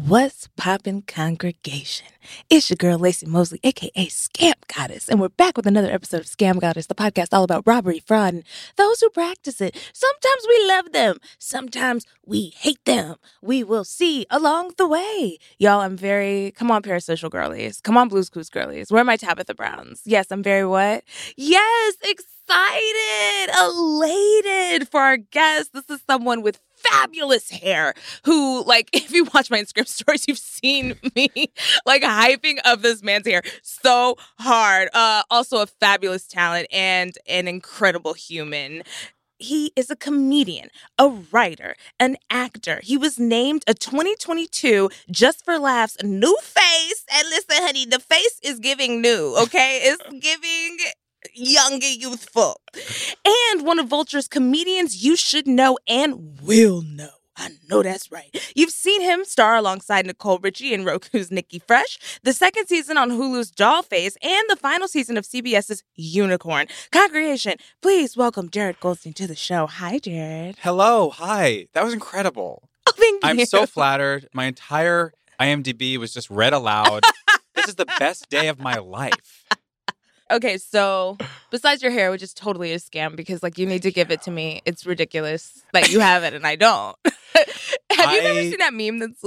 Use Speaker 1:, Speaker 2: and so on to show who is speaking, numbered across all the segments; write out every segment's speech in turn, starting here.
Speaker 1: What's poppin', congregation? It's your girl, Lacey Mosley, a.k.a. Scam Goddess, and we're back with another episode of Scam Goddess, the podcast all about robbery, fraud, and those who practice it. Sometimes we love them. Sometimes we hate them. We will see along the way. Y'all, come on, parasocial girlies. Come on, Blues Clues girlies. Where are my Tabitha Browns? Yes, I'm very what? Yes, excited, elated for our guest. This is someone with fabulous hair who, like, if you watch my Instagram stories, you've seen me like hyping up this man's hair so hard. Also a fabulous talent and an incredible human. He is a comedian, a writer, an actor. He was named a 2022 Just for Laughs new face. And listen, honey, the face is giving new, okay? It's giving young and youthful. And one of Vulture's comedians you should know and will know. I know that's right. You've seen him star alongside Nicole Richie in Roku's Nikki Fresh, the second season on Hulu's Dollface, and the final season of CBS's Unicorn. Congregation, please welcome Jared Goldstein to the show. Hi, Jared.
Speaker 2: Hello. Hi. That was incredible.
Speaker 1: Oh, thank you.
Speaker 2: I'm so flattered. My entire IMDb was just read aloud. This is the best day of my life.
Speaker 1: Okay, so besides your hair, which is totally a scam because, like, you need to give it to me. It's ridiculous that you have it and I don't. Have you ever seen that meme that's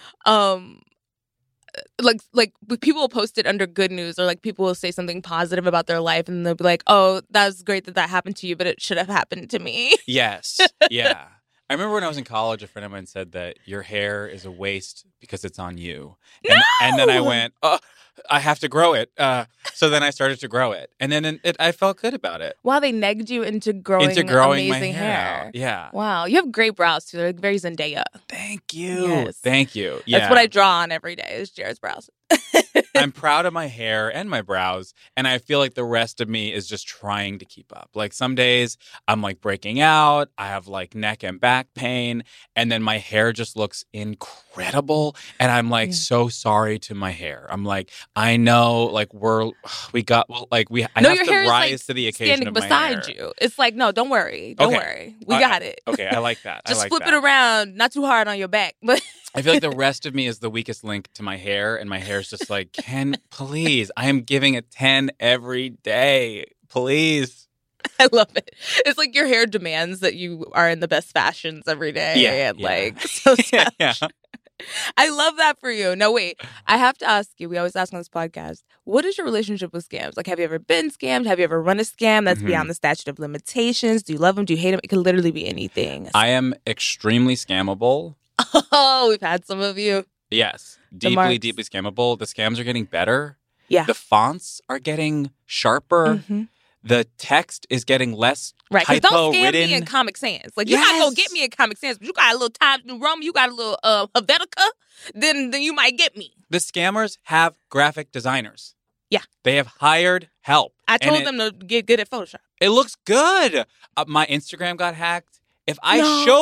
Speaker 1: like people will post it under good news, or like people will say something positive about their life and they'll be like, oh, that was great that happened to you, but it should have happened to me.
Speaker 2: Yes. Yeah. I remember when I was in college, a friend of mine said that your hair is a waste because it's on you.
Speaker 1: No!
Speaker 2: And then I went, oh, I have to grow it. So then I started to grow it. And then I felt good about it.
Speaker 1: Wow, they negged you into growing amazing
Speaker 2: my
Speaker 1: hair.
Speaker 2: Yeah.
Speaker 1: Wow, you have great brows too. They're like very Zendaya.
Speaker 2: Thank you.
Speaker 1: Yes.
Speaker 2: Thank you. Yeah.
Speaker 1: That's what I draw on every day is Jared's brows.
Speaker 2: I'm proud of my hair and my brows, and I feel like the rest of me is just trying to keep up. Like some days I'm like breaking out, I have like neck and back pain, and then my hair just looks incredible, and I'm like so sorry to my hair. I'm like, I know, like I have
Speaker 1: your
Speaker 2: to
Speaker 1: hair
Speaker 2: rise
Speaker 1: is, like,
Speaker 2: to the occasion
Speaker 1: standing
Speaker 2: of my
Speaker 1: beside
Speaker 2: hair.
Speaker 1: you. It's like, no, don't worry, worry, we got it.
Speaker 2: Okay, I like that.
Speaker 1: Just
Speaker 2: I like
Speaker 1: flip
Speaker 2: that.
Speaker 1: it around, not too hard on your back, but.
Speaker 2: I feel like the rest of me is the weakest link to my hair, and my hair is just like, please, I am giving it 10 every day. Please.
Speaker 1: I love it. It's like your hair demands that you are in the best fashions every day.
Speaker 2: Yeah,
Speaker 1: and like, so
Speaker 2: yeah.
Speaker 1: I love that for you. No, wait. I have to ask you, we always ask on this podcast, what is your relationship with scams? Like, have you ever been scammed? Have you ever run a scam that's beyond the statute of limitations? Do you love them? Do you hate them? It could literally be anything.
Speaker 2: I am extremely scammable.
Speaker 1: Oh, we've had some of you.
Speaker 2: Yes. Deeply scammable. The scams are getting better.
Speaker 1: Yeah.
Speaker 2: The fonts are getting sharper.
Speaker 1: Mm-hmm.
Speaker 2: The text is getting less
Speaker 1: right, because don't scam
Speaker 2: typo-ridden.
Speaker 1: me in Comic Sans. Like, you gotta go get me in Comic Sans, but you got a little Times New Roman, you got a little Helvetica, then you might get me.
Speaker 2: The scammers have graphic designers.
Speaker 1: Yeah.
Speaker 2: They have hired help.
Speaker 1: I told them to get good at Photoshop.
Speaker 2: It looks good. My Instagram got hacked. If I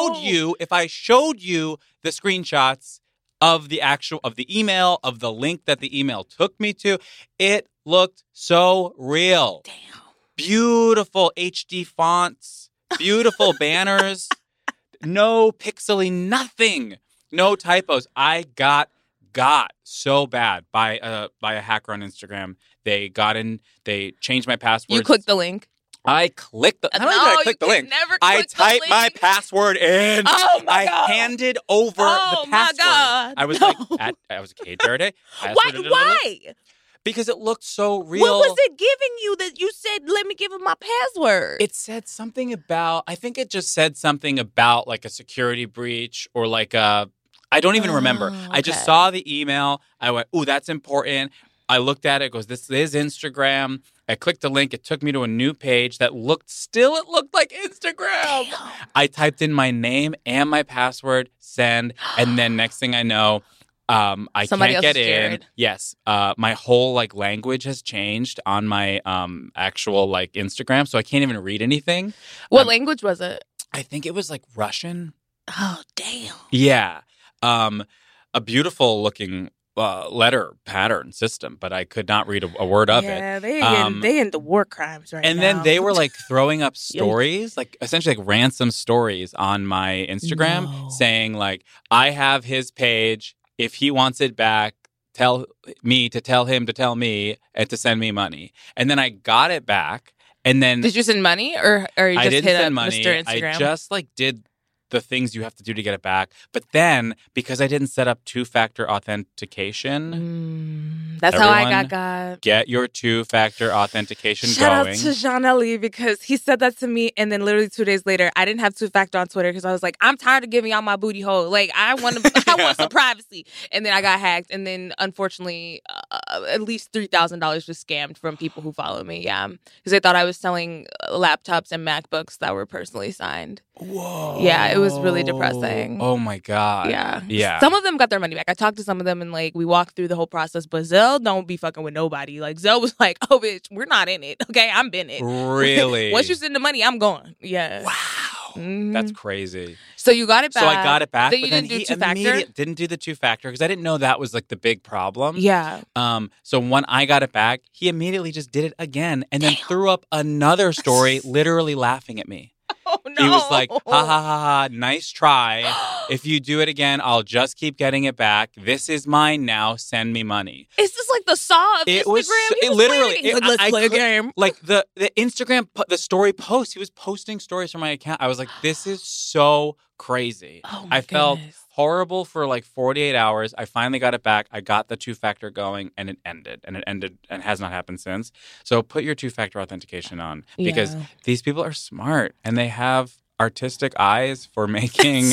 Speaker 2: showed you the screenshots of the email, of the link that the email took me to, it looked so real.
Speaker 1: Damn.
Speaker 2: Beautiful HD fonts, beautiful banners, no pixely, nothing, no typos. I got so bad by a hacker on Instagram. They got in, they changed my password.
Speaker 1: You clicked the link.
Speaker 2: I clicked the. Not only did I click the link, I typed my password in.
Speaker 1: Oh my God!
Speaker 2: I handed over the password.
Speaker 1: My God!
Speaker 2: I was like, I was okay, Jared.
Speaker 1: Why?
Speaker 2: Because it looked so real.
Speaker 1: What was it giving you that you said, let me give him my password?
Speaker 2: It said something about. I think it just said something about like a security breach or like a. I don't even remember.
Speaker 1: Okay.
Speaker 2: I just saw the email. I went, ooh, that's important. I looked at it. It goes, this is Instagram. I clicked the link. It took me to a new page that looked like Instagram.
Speaker 1: Damn.
Speaker 2: I typed in my name and my password, send, and then next thing I know, I
Speaker 1: Somebody
Speaker 2: can't
Speaker 1: else
Speaker 2: get
Speaker 1: is
Speaker 2: in.
Speaker 1: Jared.
Speaker 2: Yes, my whole like language has changed on my actual like Instagram, so I can't even read anything.
Speaker 1: What language was it?
Speaker 2: I think it was like Russian.
Speaker 1: Oh, damn.
Speaker 2: Yeah, a beautiful looking letter pattern system, but I could not read a word of it.
Speaker 1: Yeah, they into war crimes right now.
Speaker 2: And then they were like throwing up stories, like essentially like ransom stories on my Instagram saying like, I have his page if he wants it back, tell me to tell him to tell me and to send me money. And then I got it back. And then
Speaker 1: Did you send money or you just
Speaker 2: I didn't
Speaker 1: hit
Speaker 2: send
Speaker 1: up
Speaker 2: money.
Speaker 1: Mr. Instagram?
Speaker 2: I just like did the things you have to do to get it back. But then because I didn't set up 2-factor authentication,
Speaker 1: that's how I
Speaker 2: everyone
Speaker 1: got.
Speaker 2: get your 2-factor authentication
Speaker 1: Shout
Speaker 2: going.
Speaker 1: out to Jean Ali because he said that to me, and then literally 2 days later, I didn't have 2-factor on Twitter because I was like, I'm tired of giving y'all my booty hole. Like I want some privacy, and then I got hacked, and then unfortunately, at least $3,000 was scammed from people who follow me. Yeah, because they thought I was selling laptops and MacBooks that were personally signed.
Speaker 2: Whoa.
Speaker 1: Yeah, it was really depressing.
Speaker 2: Oh my God.
Speaker 1: Yeah.
Speaker 2: Yeah.
Speaker 1: Some of them got their money back. I talked to some of them and like we walked through the whole process, but Zelle don't be fucking with nobody. Like Zelle was like, oh bitch, we're not in it. Okay, I'm in it.
Speaker 2: Really?
Speaker 1: Once you send the money, I'm gone. Yeah.
Speaker 2: Wow.
Speaker 1: Mhm.
Speaker 2: That's crazy.
Speaker 1: So you got it back.
Speaker 2: So I got it back.
Speaker 1: Then
Speaker 2: but
Speaker 1: you
Speaker 2: then
Speaker 1: didn't do
Speaker 2: he
Speaker 1: 2-factor?
Speaker 2: didn't do the 2-factor because I didn't know that was like the big problem.
Speaker 1: Yeah.
Speaker 2: So when I got it back, he immediately just did it again and then threw up another story literally laughing at me.
Speaker 1: Oh no.
Speaker 2: He was like, ha ha ha ha, nice try. If you do it again, I'll just keep getting it back. This is mine now. Send me money.
Speaker 1: Is this like the Saw of
Speaker 2: It
Speaker 1: Instagram?
Speaker 2: was
Speaker 1: He was
Speaker 2: literally.
Speaker 1: playing- he's like, let's play a game.
Speaker 2: Like the Instagram, the story post. He was posting stories from my account. I was like, this is so crazy.
Speaker 1: Oh my
Speaker 2: I felt
Speaker 1: goodness.
Speaker 2: horrible for like 48 hours. I finally got it back. I got the 2-factor going, and it ended and has not happened since. So put your 2-factor authentication on because
Speaker 1: Yeah.
Speaker 2: these people are smart and they have artistic eyes for making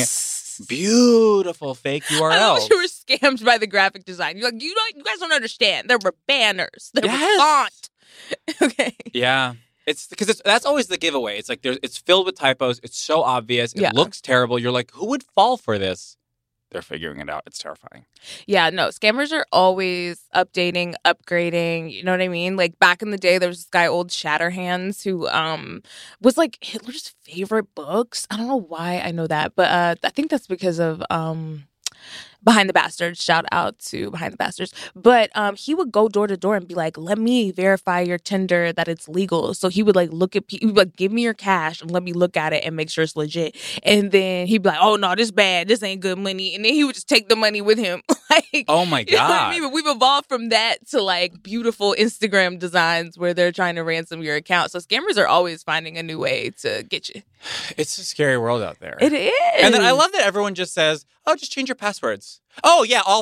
Speaker 2: beautiful fake
Speaker 1: I
Speaker 2: URLs.
Speaker 1: wish you were scammed by the graphic design. You're like, you guys don't understand. There were banners. There
Speaker 2: Yes.
Speaker 1: was font. Okay.
Speaker 2: Yeah. It's because that's always the giveaway. It's like it's filled with typos. It's so obvious. It
Speaker 1: Yeah.
Speaker 2: looks terrible. You're like, who would fall for this? They're figuring it out. It's terrifying.
Speaker 1: Yeah, no, scammers are always updating, upgrading. You know what I mean? Like back in the day, there was this guy, Old Shatterhands, who was like Hitler's favorite books. I don't know why I know that, but I think that's because of Behind the Bastards. Shout out to Behind the Bastards. But he would go door to door and be like, let me verify your Tinder that it's legal. So he would like look at people, like, give me your cash and let me look at it and make sure it's legit. And then he'd be like, oh no, this bad. This ain't good money. And then he would just take the money with him. Like,
Speaker 2: Oh my
Speaker 1: you know what I
Speaker 2: God.
Speaker 1: mean? But we've evolved from that to like beautiful Instagram designs where they're trying to ransom your account. So scammers are always finding a new way to get you.
Speaker 2: It's a scary world out there.
Speaker 1: It is.
Speaker 2: And then I love that everyone just says, oh, just change your passwords. Oh, yeah, all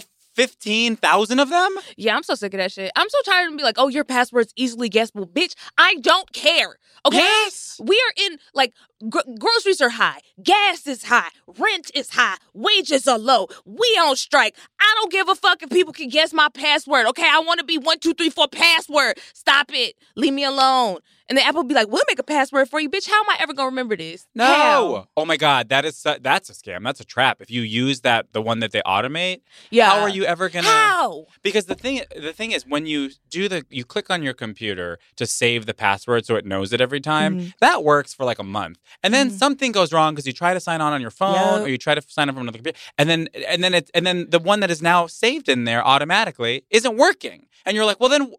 Speaker 2: 15,000 of them?
Speaker 1: Yeah, I'm so sick of that shit. I'm so tired of be like, oh, your password's easily guessable. Bitch, I don't care. Okay?
Speaker 2: Yes.
Speaker 1: We are in, like, groceries are high. Gas is high. Rent is high. Wages are low. We on strike. I don't give a fuck if people can guess my password. Okay? I want to be 1, 2, 3, 4 password. Stop it. Leave me alone. And then Apple be like, we'll make a password for you. Bitch, how am I ever going to remember this?
Speaker 2: No.
Speaker 1: How?
Speaker 2: Oh my God, that's a scam. That's a trap. If you use the one that they automate,
Speaker 1: Yeah.
Speaker 2: how are you ever gonna?
Speaker 1: How?
Speaker 2: Because the thing is, when you you click on your computer to save the password so it knows it every time.
Speaker 1: Mhm.
Speaker 2: That works for like a month, and then something goes wrong because you try to sign on your phone
Speaker 1: Yep.
Speaker 2: or you try to sign on from another computer, and then the one that is now saved in there automatically isn't working, and you're like, well then,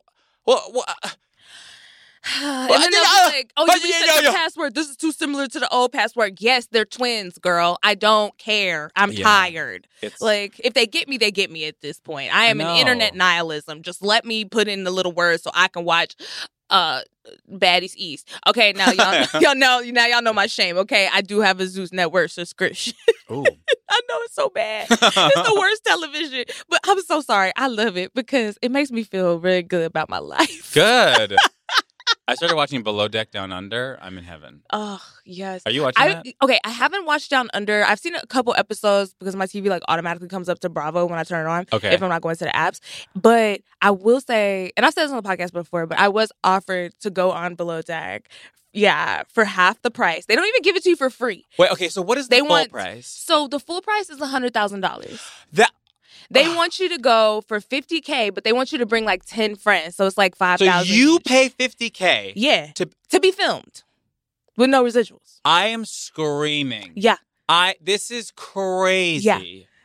Speaker 1: And then they'll be like, oh, you reset your
Speaker 2: yeah.
Speaker 1: password. This is too similar to the old password. Yes, they're twins, girl. I don't care. I'm
Speaker 2: Yeah.
Speaker 1: tired.
Speaker 2: It's
Speaker 1: Like, if they get me at this point. I am
Speaker 2: know.
Speaker 1: an internet nihilism. Just let me put in the little words so I can watch Baddies East. Okay, now y'all know my shame. Okay, I do have a Zeus Network subscription.
Speaker 2: ooh.
Speaker 1: I know it's so bad. It's the worst television, but I'm so sorry. I love it because it makes me feel very good about my life.
Speaker 2: Good. I started watching Below Deck Down Under. I'm in heaven.
Speaker 1: Oh, yes.
Speaker 2: Are you watching that?
Speaker 1: Okay, I haven't watched Down Under. I've seen a couple episodes because my TV like automatically comes up to Bravo when I turn it on.
Speaker 2: Okay.
Speaker 1: If I'm not going to the apps. But I will say, and I've said this on the podcast before, but I was offered to go on Below Deck. Yeah, for half the price. They don't even give it to you for free.
Speaker 2: Wait, okay, so what is the
Speaker 1: They
Speaker 2: full
Speaker 1: want
Speaker 2: price?
Speaker 1: So the full price is $100,000.
Speaker 2: That
Speaker 1: They want you to go for $50K, but they want you to bring like 10 friends. So it's like
Speaker 2: so
Speaker 1: $5,000.
Speaker 2: you pay $50K.
Speaker 1: Yeah.
Speaker 2: to
Speaker 1: be filmed with no residuals.
Speaker 2: I am screaming.
Speaker 1: Yeah.
Speaker 2: This is crazy.
Speaker 1: Yeah.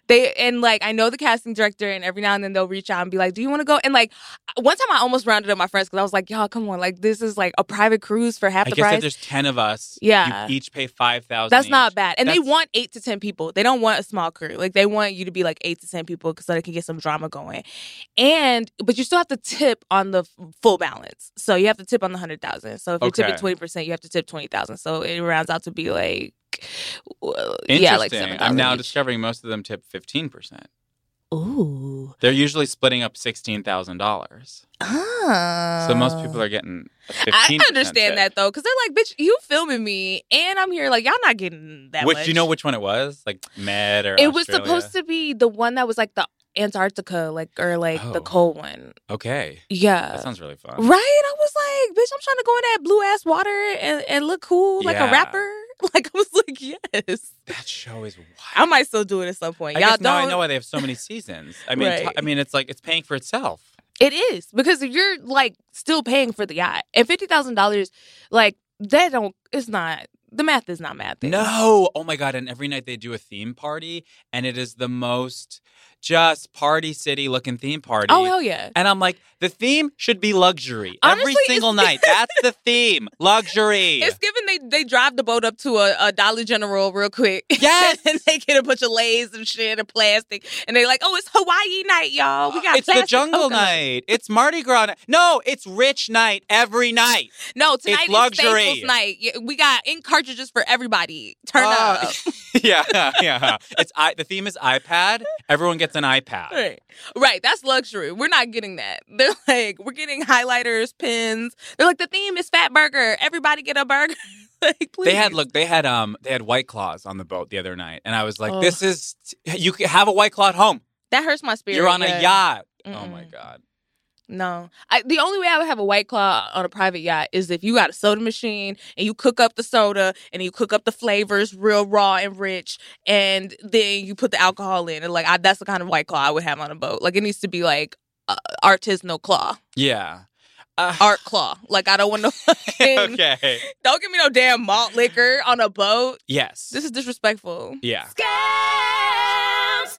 Speaker 1: I know the casting director, and every now and then they'll reach out and be like, do you want to go? And like one time I almost rounded up my friends because I was like, y'all, come on, like this is like a private cruise for half the price.
Speaker 2: I guess if there's 10 of us,
Speaker 1: yeah,
Speaker 2: you each pay $5,000.
Speaker 1: That's not bad. And they want 8 to 10 people. They don't want a small crew. Like they want you to be like 8 to 10 people so they can get some drama going. But you still have to tip on the full balance. So you have to tip on the 100,000. So if you tip at 20%, you have to tip 20,000. So it rounds out to be like,
Speaker 2: interesting.
Speaker 1: Like $7
Speaker 2: I'm now
Speaker 1: each.
Speaker 2: discovering most of them tip 15%.
Speaker 1: Ooh.
Speaker 2: They're usually splitting up $16,000.
Speaker 1: Ah.
Speaker 2: So most people are getting a 15%
Speaker 1: I understand
Speaker 2: tip.
Speaker 1: that, though, because they're like, bitch, you filming me, and I'm here, like, y'all not getting that much.
Speaker 2: Do you know which one it was? Like Med or
Speaker 1: It was
Speaker 2: Australia?
Speaker 1: supposed to be the one that was like the Antarctica, the cold one.
Speaker 2: Okay.
Speaker 1: Yeah.
Speaker 2: That sounds really fun.
Speaker 1: Right? I was like, bitch, I'm trying to go in that blue-ass water and look cool like a rapper. Like, I was like, yes.
Speaker 2: That show is wild.
Speaker 1: I might still do it at some point. Y'all don't.
Speaker 2: Now I know why they have so many seasons. I mean,
Speaker 1: Right.
Speaker 2: It's like it's paying for itself.
Speaker 1: It is, because you're like still paying for the yacht. And $50,000, like, the math is not math.
Speaker 2: No. Oh my God. And every night they do a theme party, and it is the most just Party City looking theme party.
Speaker 1: Oh, hell yeah.
Speaker 2: And I'm like, the theme should be luxury.
Speaker 1: Honestly,
Speaker 2: every single night. That's the theme. Luxury.
Speaker 1: It's given they drive the boat up to a Dollar General real quick.
Speaker 2: Yes.
Speaker 1: And they get a bunch of Lay's and shit and plastic. And they're like, oh, it's Hawaii night, y'all. We got
Speaker 2: It's the
Speaker 1: plastic
Speaker 2: jungle
Speaker 1: coconut.
Speaker 2: night. It's Mardi Gras night. No, it's rich night every night.
Speaker 1: No, tonight
Speaker 2: It's
Speaker 1: is
Speaker 2: luxury.
Speaker 1: Staples night. Yeah, we got ink cartridges for everybody. Turn up.
Speaker 2: Yeah. The theme is iPad. Everyone gets an iPad.
Speaker 1: Right. That's luxury. We're not getting that. They're like, we're getting highlighters, pens. They're like, the theme is Fat Burger. Everybody get a burger. Like, please.
Speaker 2: They had White Claws on the boat the other night, and I was like, you can have a White Claw at home.
Speaker 1: That hurts my spirit.
Speaker 2: You're on a yacht.
Speaker 1: Mm-mm.
Speaker 2: Oh my God.
Speaker 1: No. The only way I would have a White Claw on a private yacht is if you got a soda machine and you cook up the soda and you cook up the flavors real raw and rich, and then you put the alcohol in. And like, that's the kind of White Claw I would have on a boat. Like, it needs to be like artisanal claw.
Speaker 2: Yeah.
Speaker 1: Art claw. Like, I don't want no fucking...
Speaker 2: Okay.
Speaker 1: Don't give me no damn malt liquor on a boat.
Speaker 2: Yes.
Speaker 1: This is disrespectful.
Speaker 2: Yeah.
Speaker 1: Scams!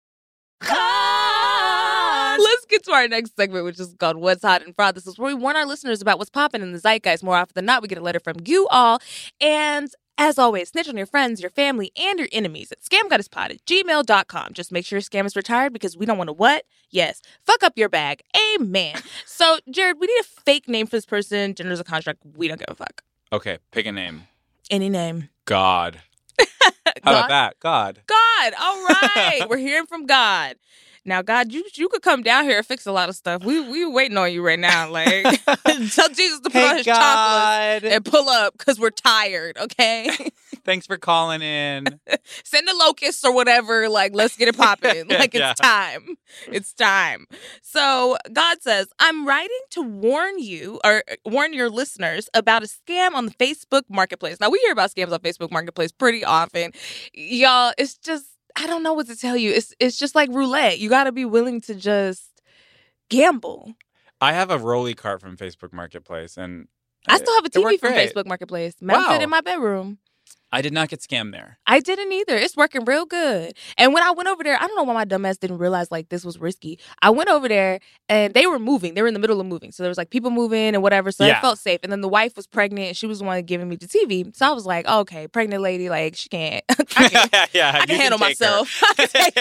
Speaker 1: Let's get to our next segment, which is called What's Hot and Fraud. This is where we warn our listeners about what's popping in the zeitgeist. More often than not, we get a letter from you all. And as always, snitch on your friends, your family, and your enemies at scamgoddesspod@gmail.com. Just make sure your scam is retired, because we don't want to what? Yes. Fuck up your bag. Amen. So, Jared, we need a fake name for this person. Gender's a construct. We don't give a fuck.
Speaker 2: Okay. Pick a name.
Speaker 1: Any name.
Speaker 2: God. How about that? God.
Speaker 1: God. All right. We're hearing from God. Now, God, you could come down here and fix a lot of stuff. We waiting on you right now. Like, tell Jesus to put on his chocolates and pull up, because we're tired, okay?
Speaker 2: Thanks for calling in.
Speaker 1: Send the locusts or whatever. Like, let's get it popping. Like, it's time. It's time. So God says, I'm writing to warn your listeners about a scam on the Facebook Marketplace. Now, we hear about scams on Facebook Marketplace pretty often. Y'all, it's just, I don't know what to tell you. It's just like roulette. You got to be willing to just gamble.
Speaker 2: I have a rolly cart from Facebook Marketplace, and
Speaker 1: I still have a TV from
Speaker 2: great.
Speaker 1: Facebook Marketplace mounted in my bedroom.
Speaker 2: I did not get scammed there.
Speaker 1: I didn't either. It's working real good. And when I went over there, I don't know why my dumbass didn't realize like this was risky. I went over there and they were moving. They were in the middle of moving. So there was like people moving and whatever. So it felt safe. And then the wife was pregnant and she was the one giving me the TV. So I was like, oh, okay, pregnant lady, like she can't. I can handle myself. I can take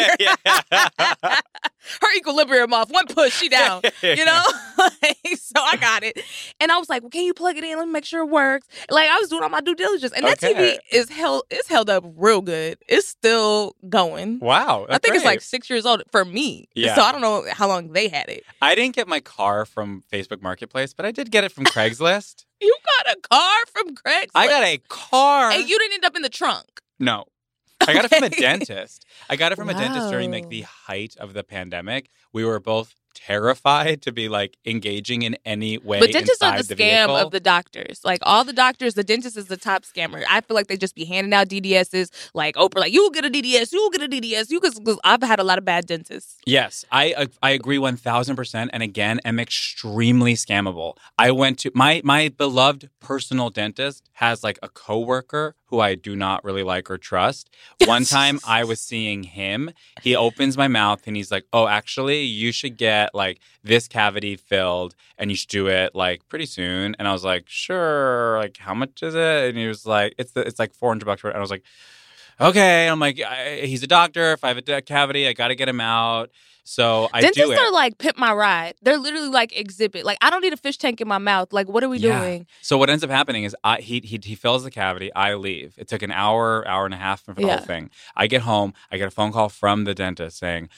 Speaker 1: her. Her equilibrium off. One push, she down. You know? So I got it. And I was like, well, can you plug it in? Let me make sure it works. Like I was doing all my due diligence. And that TV is held up real good. It's still going.
Speaker 2: Wow.
Speaker 1: I think it's like 6 years old for me.
Speaker 2: Yeah.
Speaker 1: So I don't know how long they had it.
Speaker 2: I didn't get my car from Facebook Marketplace, but I did get it from Craigslist.
Speaker 1: You got a car from Craigslist?
Speaker 2: I got a car.
Speaker 1: And you didn't end up in the trunk?
Speaker 2: No. I got it from a dentist. I got it from a dentist during like the height of the pandemic. We were both terrified to be like engaging in any way.
Speaker 1: But dentists are the scam
Speaker 2: vehicle.
Speaker 1: of the doctors. Like all the doctors, the dentist is the top scammer. I feel like they just be handing out DDSs. Like Oprah, like you'll get a DDS, you'll get a DDS. Because I've had a lot of bad dentists.
Speaker 2: Yes, I agree 1,000%. And again, am extremely scammable. I went to my beloved personal dentist has like a coworker who I do not really like or trust. One time I was seeing him. He opens my mouth and he's like, "Oh, actually, you should get like this cavity filled and you should do it like pretty soon." And I was like, "Sure." Like, how much is it? And he was like, "It's like $400." And I was like, "Okay." I'm like, he's a doctor. If I have a cavity, I got to get him out. So I
Speaker 1: Dentists
Speaker 2: do it.
Speaker 1: are like Pimp My Ride. They're literally like Exhibit. Like, I don't need a fish tank in my mouth. Like, what are we doing?
Speaker 2: So what ends up happening is he fills the cavity. I leave. It took an hour and a half for the whole thing. I get home. I get a phone call from the dentist saying,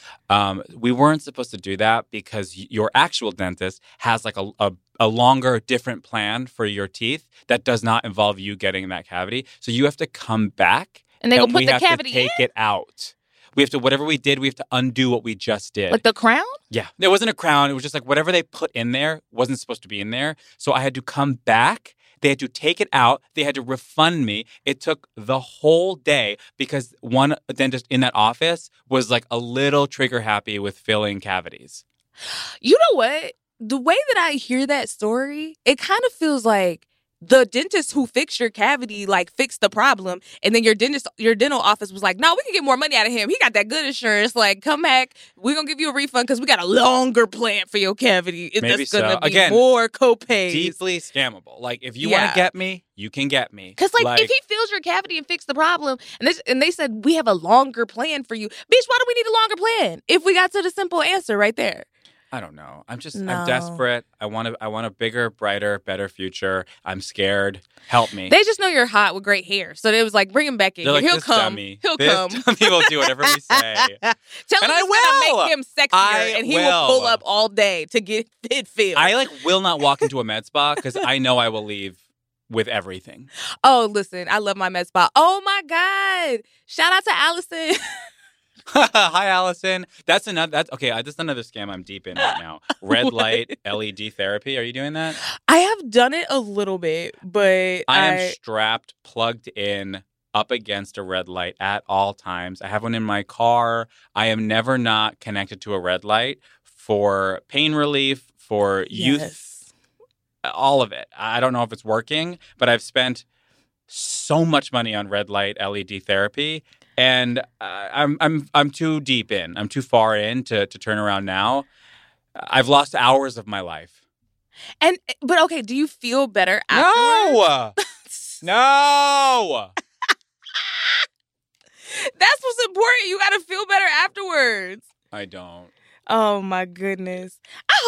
Speaker 2: we weren't supposed to do that because your actual dentist has like a longer, different plan for your teeth that does not involve you getting that cavity. So you have to come back.
Speaker 1: And they gonna put the cavity
Speaker 2: in? We have to take it out. We have to, whatever we did, we have to undo what we just did.
Speaker 1: Like the crown?
Speaker 2: Yeah. It wasn't a crown. It was just like whatever they put in there wasn't supposed to be in there. So I had to come back. They had to take it out. They had to refund me. It took the whole day because one dentist in that office was like a little trigger happy with filling cavities.
Speaker 1: You know what? The way that I hear that story, it kind of feels like the dentist who fixed your cavity, like, fixed the problem. And then your dental office was like, no, we can get more money out of him. He got that good insurance. Like, come back. We're going to give you a refund because we got a longer plan for your cavity.
Speaker 2: Maybe
Speaker 1: That's going to be
Speaker 2: Again,
Speaker 1: more copays.
Speaker 2: Deeply scammable. Like, if you want to get me, you can get me.
Speaker 1: Because, like, if he fills your cavity and fixes the problem, and they said, we have a longer plan for you. Bitch, why do we need a longer plan if we got to the simple answer right there?
Speaker 2: I don't know. I'm desperate. I want a bigger, brighter, better future. I'm scared. Help me.
Speaker 1: They just know you're hot with great hair. So they was like, bring him back in.
Speaker 2: Like,
Speaker 1: He'll come. He'll come.
Speaker 2: Dummy will do whatever we say.
Speaker 1: Tell him it's gonna make him sexier and he will pull up all day to get it filled.
Speaker 2: I will not walk into a med spa because I know I will leave with everything.
Speaker 1: Oh, listen, I love my med spa. Oh my God. Shout out to Allison.
Speaker 2: Hi, Allison. That's another scam I'm deep in right now. Red light LED therapy. Are you doing that?
Speaker 1: I have done it a little bit, but
Speaker 2: I am strapped, plugged in, up against a red light at all times. I have one in my car. I am never not connected to a red light for pain relief, for youth, all of it. I don't know if it's working, but I've spent so much money on red light LED therapy. And I'm too deep in. I'm too far in to turn around now. I've lost hours of my life.
Speaker 1: But okay, do you feel better afterwards?
Speaker 2: No.
Speaker 1: That's what's important. You got to feel better afterwards.
Speaker 2: I don't.
Speaker 1: Oh my goodness.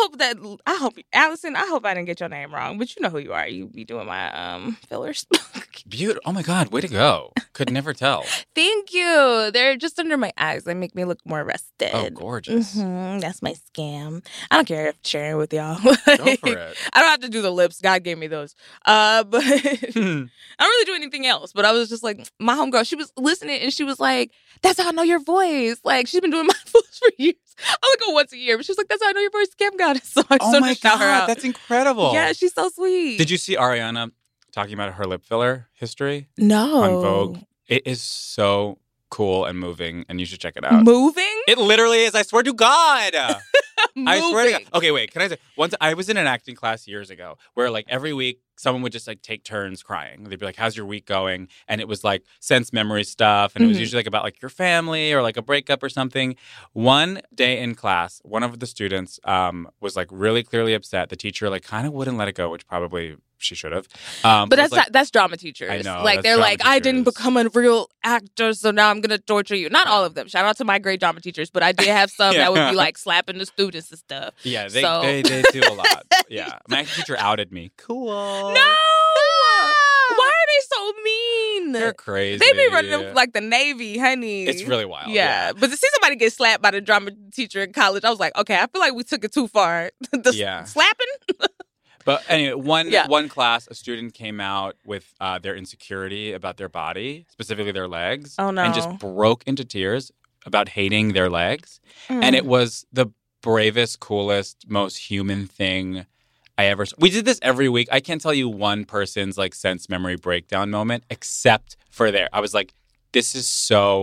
Speaker 1: Allison, I hope I didn't get your name wrong, but you know who you are. You be doing my fillers.
Speaker 2: Beautiful. Oh my God, way to go. Could never tell.
Speaker 1: Thank you. They're just under my eyes. They make me look more rested.
Speaker 2: Oh, gorgeous.
Speaker 1: That's my scam. I don't care if sharing with y'all.
Speaker 2: Go for it.
Speaker 1: I don't have to do the lips. God gave me those. But I don't really do anything else. But I was just like, my homegirl, she was listening and she was like, that's how I know your voice. Like, she's been doing my voice for years. I only go once a year, but she's like, that's how I know your voice, Scam Goddess. So I
Speaker 2: oh my God, that's incredible.
Speaker 1: Yeah, she's so sweet.
Speaker 2: Did you see Ariana talking about her lip filler history?
Speaker 1: No.
Speaker 2: On Vogue. It is so cool and moving, and you should check it out.
Speaker 1: Moving?
Speaker 2: It literally is. I swear to God. I swear to God. Okay, wait. Can I say once I was in an acting class years ago where like every week someone would just like take turns crying. They'd be like, "How's your week going?" And it was like sense memory stuff, and it was usually like about like your family or like a breakup or something. One day in class, one of the students was like really clearly upset. The teacher like kind of wouldn't let it go, which probably she should have.
Speaker 1: But that's drama teachers.
Speaker 2: I know.
Speaker 1: Like they're like, I didn't become a real actor, so now I'm gonna torture you. Not all of them. Shout out to my great drama teachers, but I did have some that would be like slapping the students and stuff.
Speaker 2: Yeah, they do a lot. Yeah, my acting teacher outed me. Cool.
Speaker 1: No. Why are they so mean?
Speaker 2: They're crazy.
Speaker 1: They be running them like the Navy, honey.
Speaker 2: It's really wild.
Speaker 1: Yeah. But to see somebody get slapped by the drama teacher in college, I was like, okay, I feel like we took it too far. Slapping?
Speaker 2: But anyway, one class, a student came out with their insecurity about their body, specifically their legs.
Speaker 1: Oh, no.
Speaker 2: And just broke into tears about hating their legs. And it was the bravest, coolest, most human thing I ever saw. We did this every week. I can't tell you one person's like sense memory breakdown moment except for there. I was like, this is so...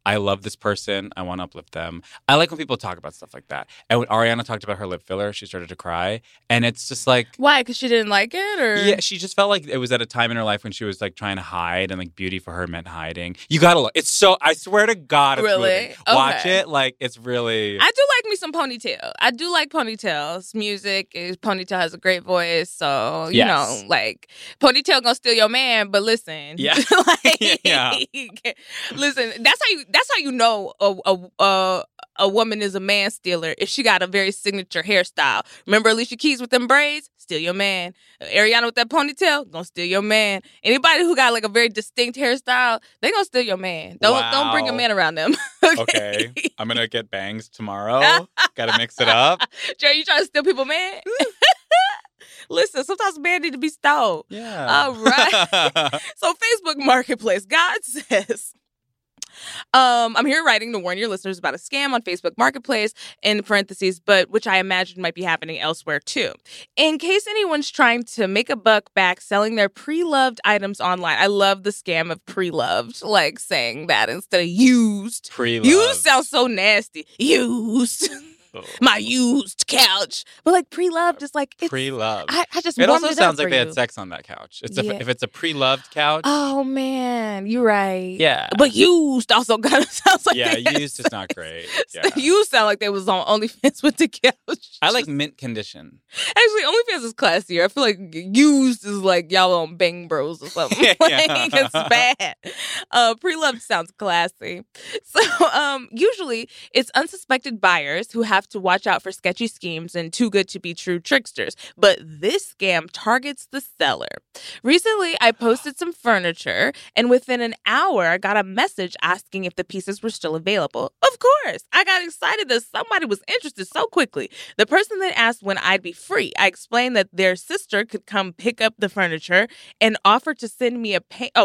Speaker 2: I love this person. I want to uplift them. I like when people talk about stuff like that. And when Ariana talked about her lip filler, she started to cry. And it's just like...
Speaker 1: Why? Because she didn't like it? Or
Speaker 2: Yeah, she just felt like it was at a time in her life when she was like trying to hide, and like beauty for her meant hiding. You gotta look. It's so... I swear to God, it's
Speaker 1: Really?
Speaker 2: moving. Watch it. Like, it's really...
Speaker 1: I do like me some Ponytail. I do like Ponytail's music. Ponytail has a great voice. So, you know, like, Ponytail gonna steal your man, but listen.
Speaker 2: Yeah.
Speaker 1: Listen, that's how you know a woman is a man stealer if she got a very signature hairstyle. Remember Alicia Keys with them braids? Steal your man. Ariana with that ponytail? Gonna steal your man. Anybody who got like a very distinct hairstyle, they gonna steal your man. Don't bring a man around them.
Speaker 2: Okay. I'm gonna get bangs tomorrow. Gotta mix it up.
Speaker 1: Jerry, you trying to steal people, man? Listen, sometimes man need to be stole.
Speaker 2: Yeah.
Speaker 1: All right. So Facebook Marketplace. God says... I'm here writing to warn your listeners about a scam on Facebook Marketplace, in parentheses, but which I imagine might be happening elsewhere too. In case anyone's trying to make a buck back selling their pre-loved items online. I love the scam of pre-loved, like saying that instead of used.
Speaker 2: Pre-loved.
Speaker 1: Used sounds so nasty. Used. My used couch. But like pre-loved is like...
Speaker 2: Pre-loved.
Speaker 1: I just
Speaker 2: it
Speaker 1: warmed
Speaker 2: also
Speaker 1: it
Speaker 2: sounds
Speaker 1: up
Speaker 2: like
Speaker 1: for
Speaker 2: they
Speaker 1: you.
Speaker 2: had sex on that couch.
Speaker 1: Yeah.
Speaker 2: If it's a pre-loved couch.
Speaker 1: Oh, man. You're right.
Speaker 2: Yeah.
Speaker 1: But used also kind of sounds like
Speaker 2: yeah,
Speaker 1: they had
Speaker 2: used is
Speaker 1: sex.
Speaker 2: not great. Yeah.
Speaker 1: Used sound like they was on OnlyFans with the couch.
Speaker 2: I like mint condition.
Speaker 1: Actually, OnlyFans is classier. I feel like used is like y'all on Bang Bros or something. Like, it's bad. Pre-loved sounds classy. So usually it's unsuspected buyers who have to watch out for sketchy schemes and too good to be true tricksters. But this scam targets the seller. Recently, I posted some furniture, and within an hour, I got a message asking if the pieces were still available. Of course, I got excited that somebody was interested so quickly. The person then asked when I'd be free. I explained that their sister could come pick up the furniture and offered to send me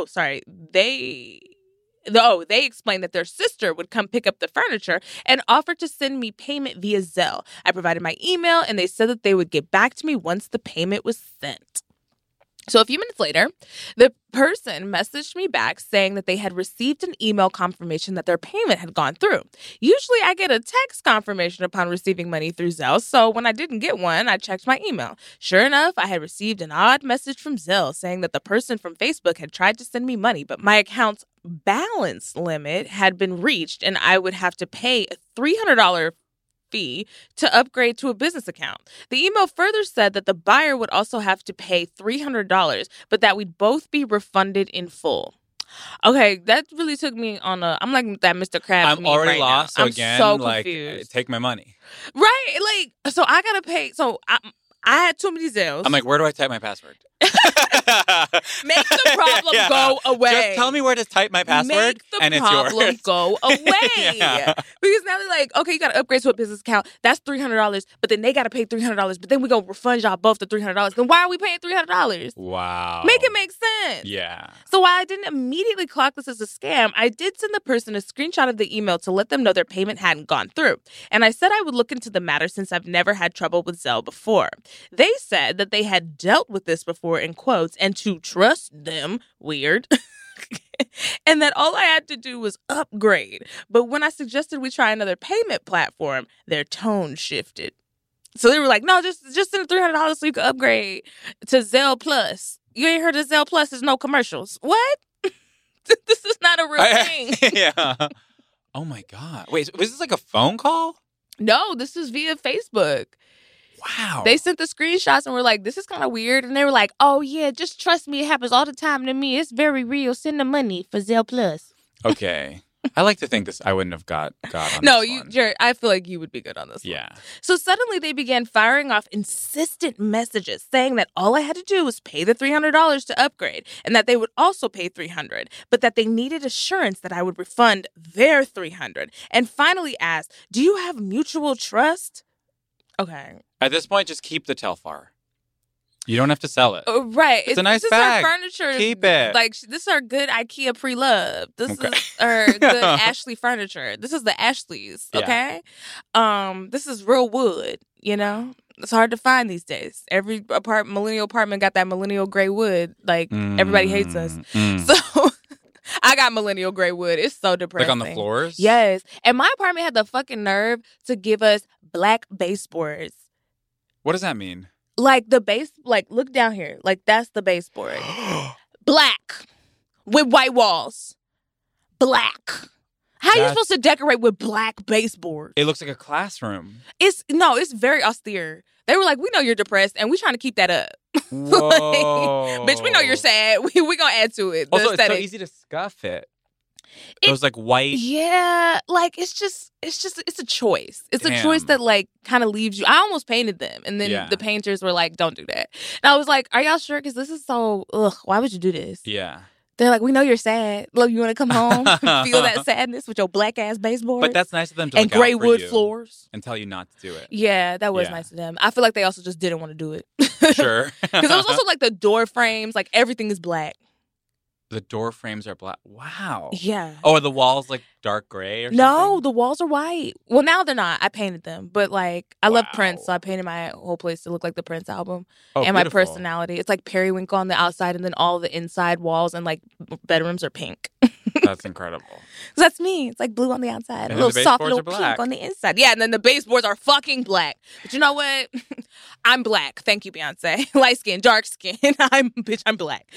Speaker 1: They explained that their sister would come pick up the furniture and offered to send me payment via Zelle. I provided my email, and they said that they would get back to me once the payment was sent. So a few minutes later, the person messaged me back saying that they had received an email confirmation that their payment had gone through. Usually I get a text confirmation upon receiving money through Zelle, so when I didn't get one, I checked my email. Sure enough, I had received an odd message from Zelle saying that the person from Facebook had tried to send me money, but my account's balance limit had been reached and I would have to pay a $300 fee to upgrade to a business account. The email further said that the buyer would also have to pay $300, but that we'd both be refunded in full. Okay, that really took me on I'm like that Mr. Krabs.
Speaker 2: I'm already
Speaker 1: right
Speaker 2: lost.
Speaker 1: Now.
Speaker 2: So
Speaker 1: I'm
Speaker 2: again,
Speaker 1: so
Speaker 2: like,
Speaker 1: confused.
Speaker 2: take my money.
Speaker 1: Right? Like, so I gotta pay. So I had too many Zelles.
Speaker 2: I'm like, where do I type my password?
Speaker 1: Make the problem go away.
Speaker 2: Just tell me where to type my password, and it's yours.
Speaker 1: Make the problem go away.
Speaker 2: Yeah.
Speaker 1: Because now they're like, okay, you got to upgrade to a business account. That's $300, but then they got to pay $300, but then we going to refund y'all both the $300. Then why are we paying $300?
Speaker 2: Wow.
Speaker 1: Make it make sense.
Speaker 2: Yeah.
Speaker 1: So while I didn't immediately clock this as a scam, I did send the person a screenshot of the email to let them know their payment hadn't gone through. And I said I would look into the matter since I've never had trouble with Zelle before. They said that they had dealt with this before, in quotes, and to trust them, weird, and that all I had to do was upgrade. But when I suggested we try another payment platform, their tone shifted. So they were like, no, just send $300 so you can upgrade to Zelle Plus. You ain't heard of Zelle Plus? There's no commercials. What? This is not a real thing.
Speaker 2: Yeah. Oh my God. Wait, was this like a phone call?
Speaker 1: No, this is via Facebook.
Speaker 2: Wow.
Speaker 1: They sent the screenshots and were like, this is kind of weird. And they were like, oh, yeah, just trust me. It happens all the time to me. It's very real. Send the money for Zelle Plus.
Speaker 2: Okay. I like to think I wouldn't have got on
Speaker 1: no,
Speaker 2: this
Speaker 1: you,
Speaker 2: one.
Speaker 1: Jared, I feel like you would be good on this one.
Speaker 2: Yeah.
Speaker 1: So suddenly they began firing off insistent messages saying that all I had to do was pay the $300 to upgrade and that they would also pay $300, but that they needed assurance that I would refund their $300. And finally asked, do you have mutual trust? Okay.
Speaker 2: At this point, just keep the Telfar. You don't have to sell it.
Speaker 1: Right.
Speaker 2: It's a nice
Speaker 1: this
Speaker 2: bag.
Speaker 1: Is our furniture.
Speaker 2: Keep it.
Speaker 1: Like, this is our good IKEA pre-love. This
Speaker 2: Okay.
Speaker 1: is our good Ashley furniture. This is the Ashleys, okay? This is real wood, you know? It's hard to find these days. Every millennial apartment got that millennial gray wood. Like, everybody hates us. So I got millennial gray wood. It's so depressing.
Speaker 2: Like on the floors?
Speaker 1: Yes. And my apartment had the fucking nerve to give us black baseboards.
Speaker 2: What does that mean?
Speaker 1: Like the base, like look down here. Like that's the baseboard. Black. With white walls. Black. How are you supposed to decorate with black baseboards?
Speaker 2: It looks like a classroom.
Speaker 1: It's very austere. They were like, we know you're depressed, and we trying to keep that up.
Speaker 2: Whoa.
Speaker 1: Bitch, we know you're sad. We gonna add to it.
Speaker 2: Also, it's so easy to scuff it. Those like white.
Speaker 1: Yeah, like it's a choice. It's a choice that like kind of leaves you. I almost painted them, and then the painters were like, "Don't do that." And I was like, "Are y'all sure? Because this is so why would you do this?"
Speaker 2: Yeah.
Speaker 1: They're like, we know you're sad. Look, you want to come home, feel that sadness with your black ass baseboard.
Speaker 2: But that's nice of them to
Speaker 1: and
Speaker 2: look
Speaker 1: gray
Speaker 2: out for
Speaker 1: wood
Speaker 2: you
Speaker 1: floors
Speaker 2: and tell you not to do it.
Speaker 1: Yeah, that was nice of them. I feel like they also just didn't want to do it.
Speaker 2: Sure.
Speaker 1: Because it was also like the door frames, like everything is black.
Speaker 2: The door frames are black. Wow.
Speaker 1: Yeah.
Speaker 2: Oh, are the walls like dark gray or something?
Speaker 1: No, the walls are white. Well, now they're not. I painted them. But like, I love Prince, so I painted my whole place to look like the Prince album.
Speaker 2: Oh,
Speaker 1: and
Speaker 2: beautiful.
Speaker 1: my personality. It's like periwinkle on the outside, and then all the inside walls and like bedrooms are pink.
Speaker 2: That's incredible.
Speaker 1: That's me. It's like blue on the outside,
Speaker 2: And
Speaker 1: a little soft
Speaker 2: baseboards
Speaker 1: little
Speaker 2: are black.
Speaker 1: pink on the inside. Yeah, and then the baseboards are fucking black. But you know what? I'm black. Thank you, Beyonce. Light skin, dark skin. I'm black.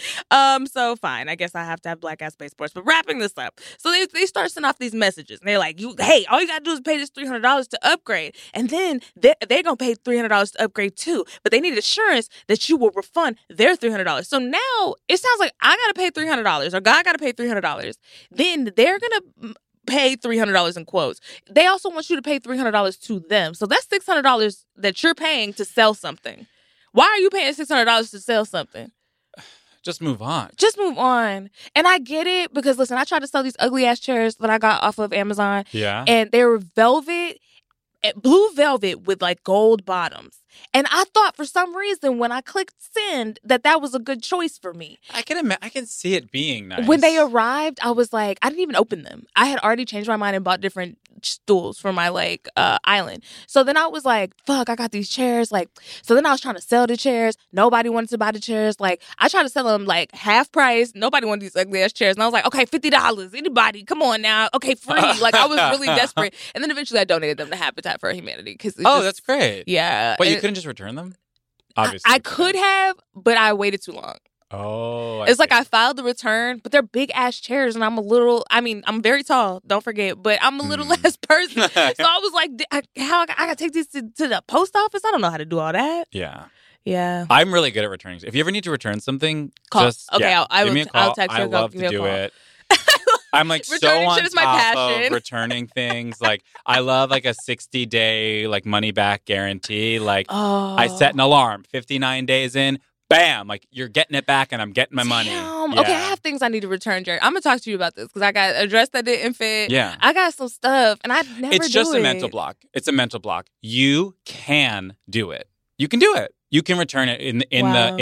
Speaker 1: So fine. I guess I have to have black ass baseboards. But wrapping this up, so they start sending off these messages, and they're like, hey, all you gotta do is pay this $300 to upgrade, and then they're gonna pay $300 to upgrade too. But they need assurance that you will refund their $300. So now it sounds like I gotta pay $300, or God gotta pay $300. Then they're gonna pay $300 in quotes. They also want you to pay $300 to them. So that's $600 that you're paying to sell something. Why are you paying $600 to sell something?
Speaker 2: Just move on.
Speaker 1: Just move on. And I get it because, listen, I tried to sell these ugly ass chairs that I got off of Amazon.
Speaker 2: Yeah.
Speaker 1: And they were velvet, blue velvet with like gold bottoms. And I thought for some reason when I clicked send that was a good choice for me.
Speaker 2: I can see it being nice.
Speaker 1: When they arrived, I was like, I didn't even open them. I had already changed my mind and bought different stools for my like island. So then I was like, fuck, I got these chairs. Like, so then I was trying to sell the chairs. Nobody wanted to buy the chairs. Like, I tried to sell them like half price. Nobody wanted these ugly ass chairs. And I was like, okay, $50. Anybody? Come on now. Okay, free. Like, I was really desperate. And then eventually I donated them to Habitat for Humanity.
Speaker 2: That's great.
Speaker 1: Yeah.
Speaker 2: But you couldn't just return them? Obviously.
Speaker 1: I could have, but I waited too long.
Speaker 2: Oh,
Speaker 1: it's like I filed the return, but they're big ass chairs, and I'm I'm very tall, don't forget, but I'm a little less person. So I was like, I gotta take these to the post office? I don't know how to do all that.
Speaker 2: Yeah.
Speaker 1: Yeah.
Speaker 2: I'm really good at returning. If you ever need to return something,
Speaker 1: call.
Speaker 2: Just
Speaker 1: okay,
Speaker 2: give me a call.
Speaker 1: I'll text you.
Speaker 2: I love to do it. I'm like so
Speaker 1: returning
Speaker 2: on
Speaker 1: shit is my
Speaker 2: top
Speaker 1: passion.
Speaker 2: of returning things. Like I love like a 60-day like money back guarantee. Like I set an alarm. 59 days in, bam! Like you're getting it back, and I'm getting my money.
Speaker 1: Yeah. Okay, I have things I need to return, Jared. I'm gonna talk to you about this because I got a dress that didn't fit.
Speaker 2: Yeah,
Speaker 1: I got some stuff, and I never.
Speaker 2: It's just a mental block. It's a mental block. You can do it. You can do it. You can return it in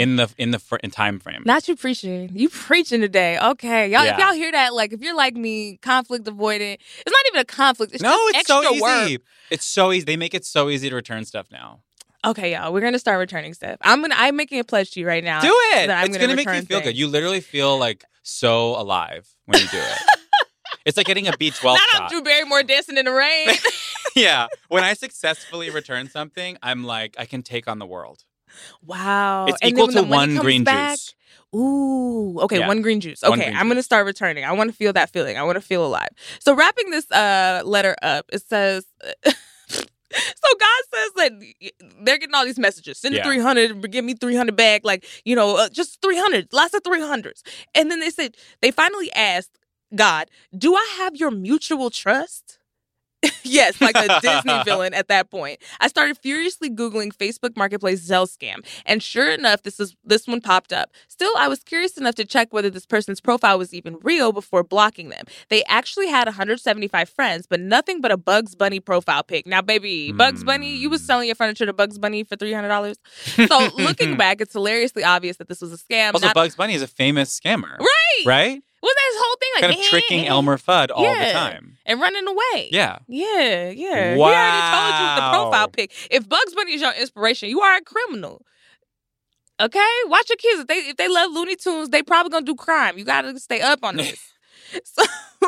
Speaker 2: the time frame.
Speaker 1: Not you preaching. You preaching today. Okay. Y'all, if y'all hear that, like if you're like me, conflict avoidant. It's not even a conflict. It's just
Speaker 2: it's
Speaker 1: extra
Speaker 2: so easy.
Speaker 1: Work.
Speaker 2: It's so easy. They make it so easy to return stuff now.
Speaker 1: Okay, y'all. We're gonna start returning stuff. I'm making a pledge to you right now.
Speaker 2: Do it.
Speaker 1: That
Speaker 2: It's gonna make you feel good. You literally feel like so alive when you do it. It's like getting a B12
Speaker 1: Not
Speaker 2: shot.
Speaker 1: I'm Drew Barrymore dancing in the rain.
Speaker 2: Yeah. When I successfully return something, I'm like, I can take on the world.
Speaker 1: Wow.
Speaker 2: It's
Speaker 1: and
Speaker 2: equal
Speaker 1: then
Speaker 2: to
Speaker 1: when the money
Speaker 2: one
Speaker 1: comes
Speaker 2: green
Speaker 1: back,
Speaker 2: juice.
Speaker 1: Ooh. Okay,
Speaker 2: Yeah.
Speaker 1: one green juice.
Speaker 2: One
Speaker 1: Okay,
Speaker 2: green
Speaker 1: I'm going to
Speaker 2: juice.
Speaker 1: start returning. I want to feel that feeling. I want to feel alive. So wrapping this letter up, it says... So God says that they're getting all these messages. Send 300, give me 300 back. Like, just 300. Lots of 300s. And then they finally asked God, do I have your mutual trust? Yes, like a Disney villain at that point. I started furiously Googling Facebook Marketplace Zelle scam. And sure enough, this one popped up. Still, I was curious enough to check whether this person's profile was even real before blocking them. They actually had 175 friends, but nothing but a Bugs Bunny profile pic. Now, baby, Bugs Bunny, you was selling your furniture to Bugs Bunny for $300. So looking back, it's hilariously obvious that this was a scam.
Speaker 2: Also, Bugs Bunny is a famous scammer.
Speaker 1: Right.
Speaker 2: Right?
Speaker 1: Wasn't that his whole thing? Like,
Speaker 2: kind of tricking Elmer Fudd all the time.
Speaker 1: And running away.
Speaker 2: Yeah.
Speaker 1: Yeah.
Speaker 2: Wow.
Speaker 1: He already told you with the profile pic. If Bugs Bunny is your inspiration, you are a criminal. Okay? Watch your kids. If they love Looney Tunes, they probably gonna do crime. You gotta stay up on this. So,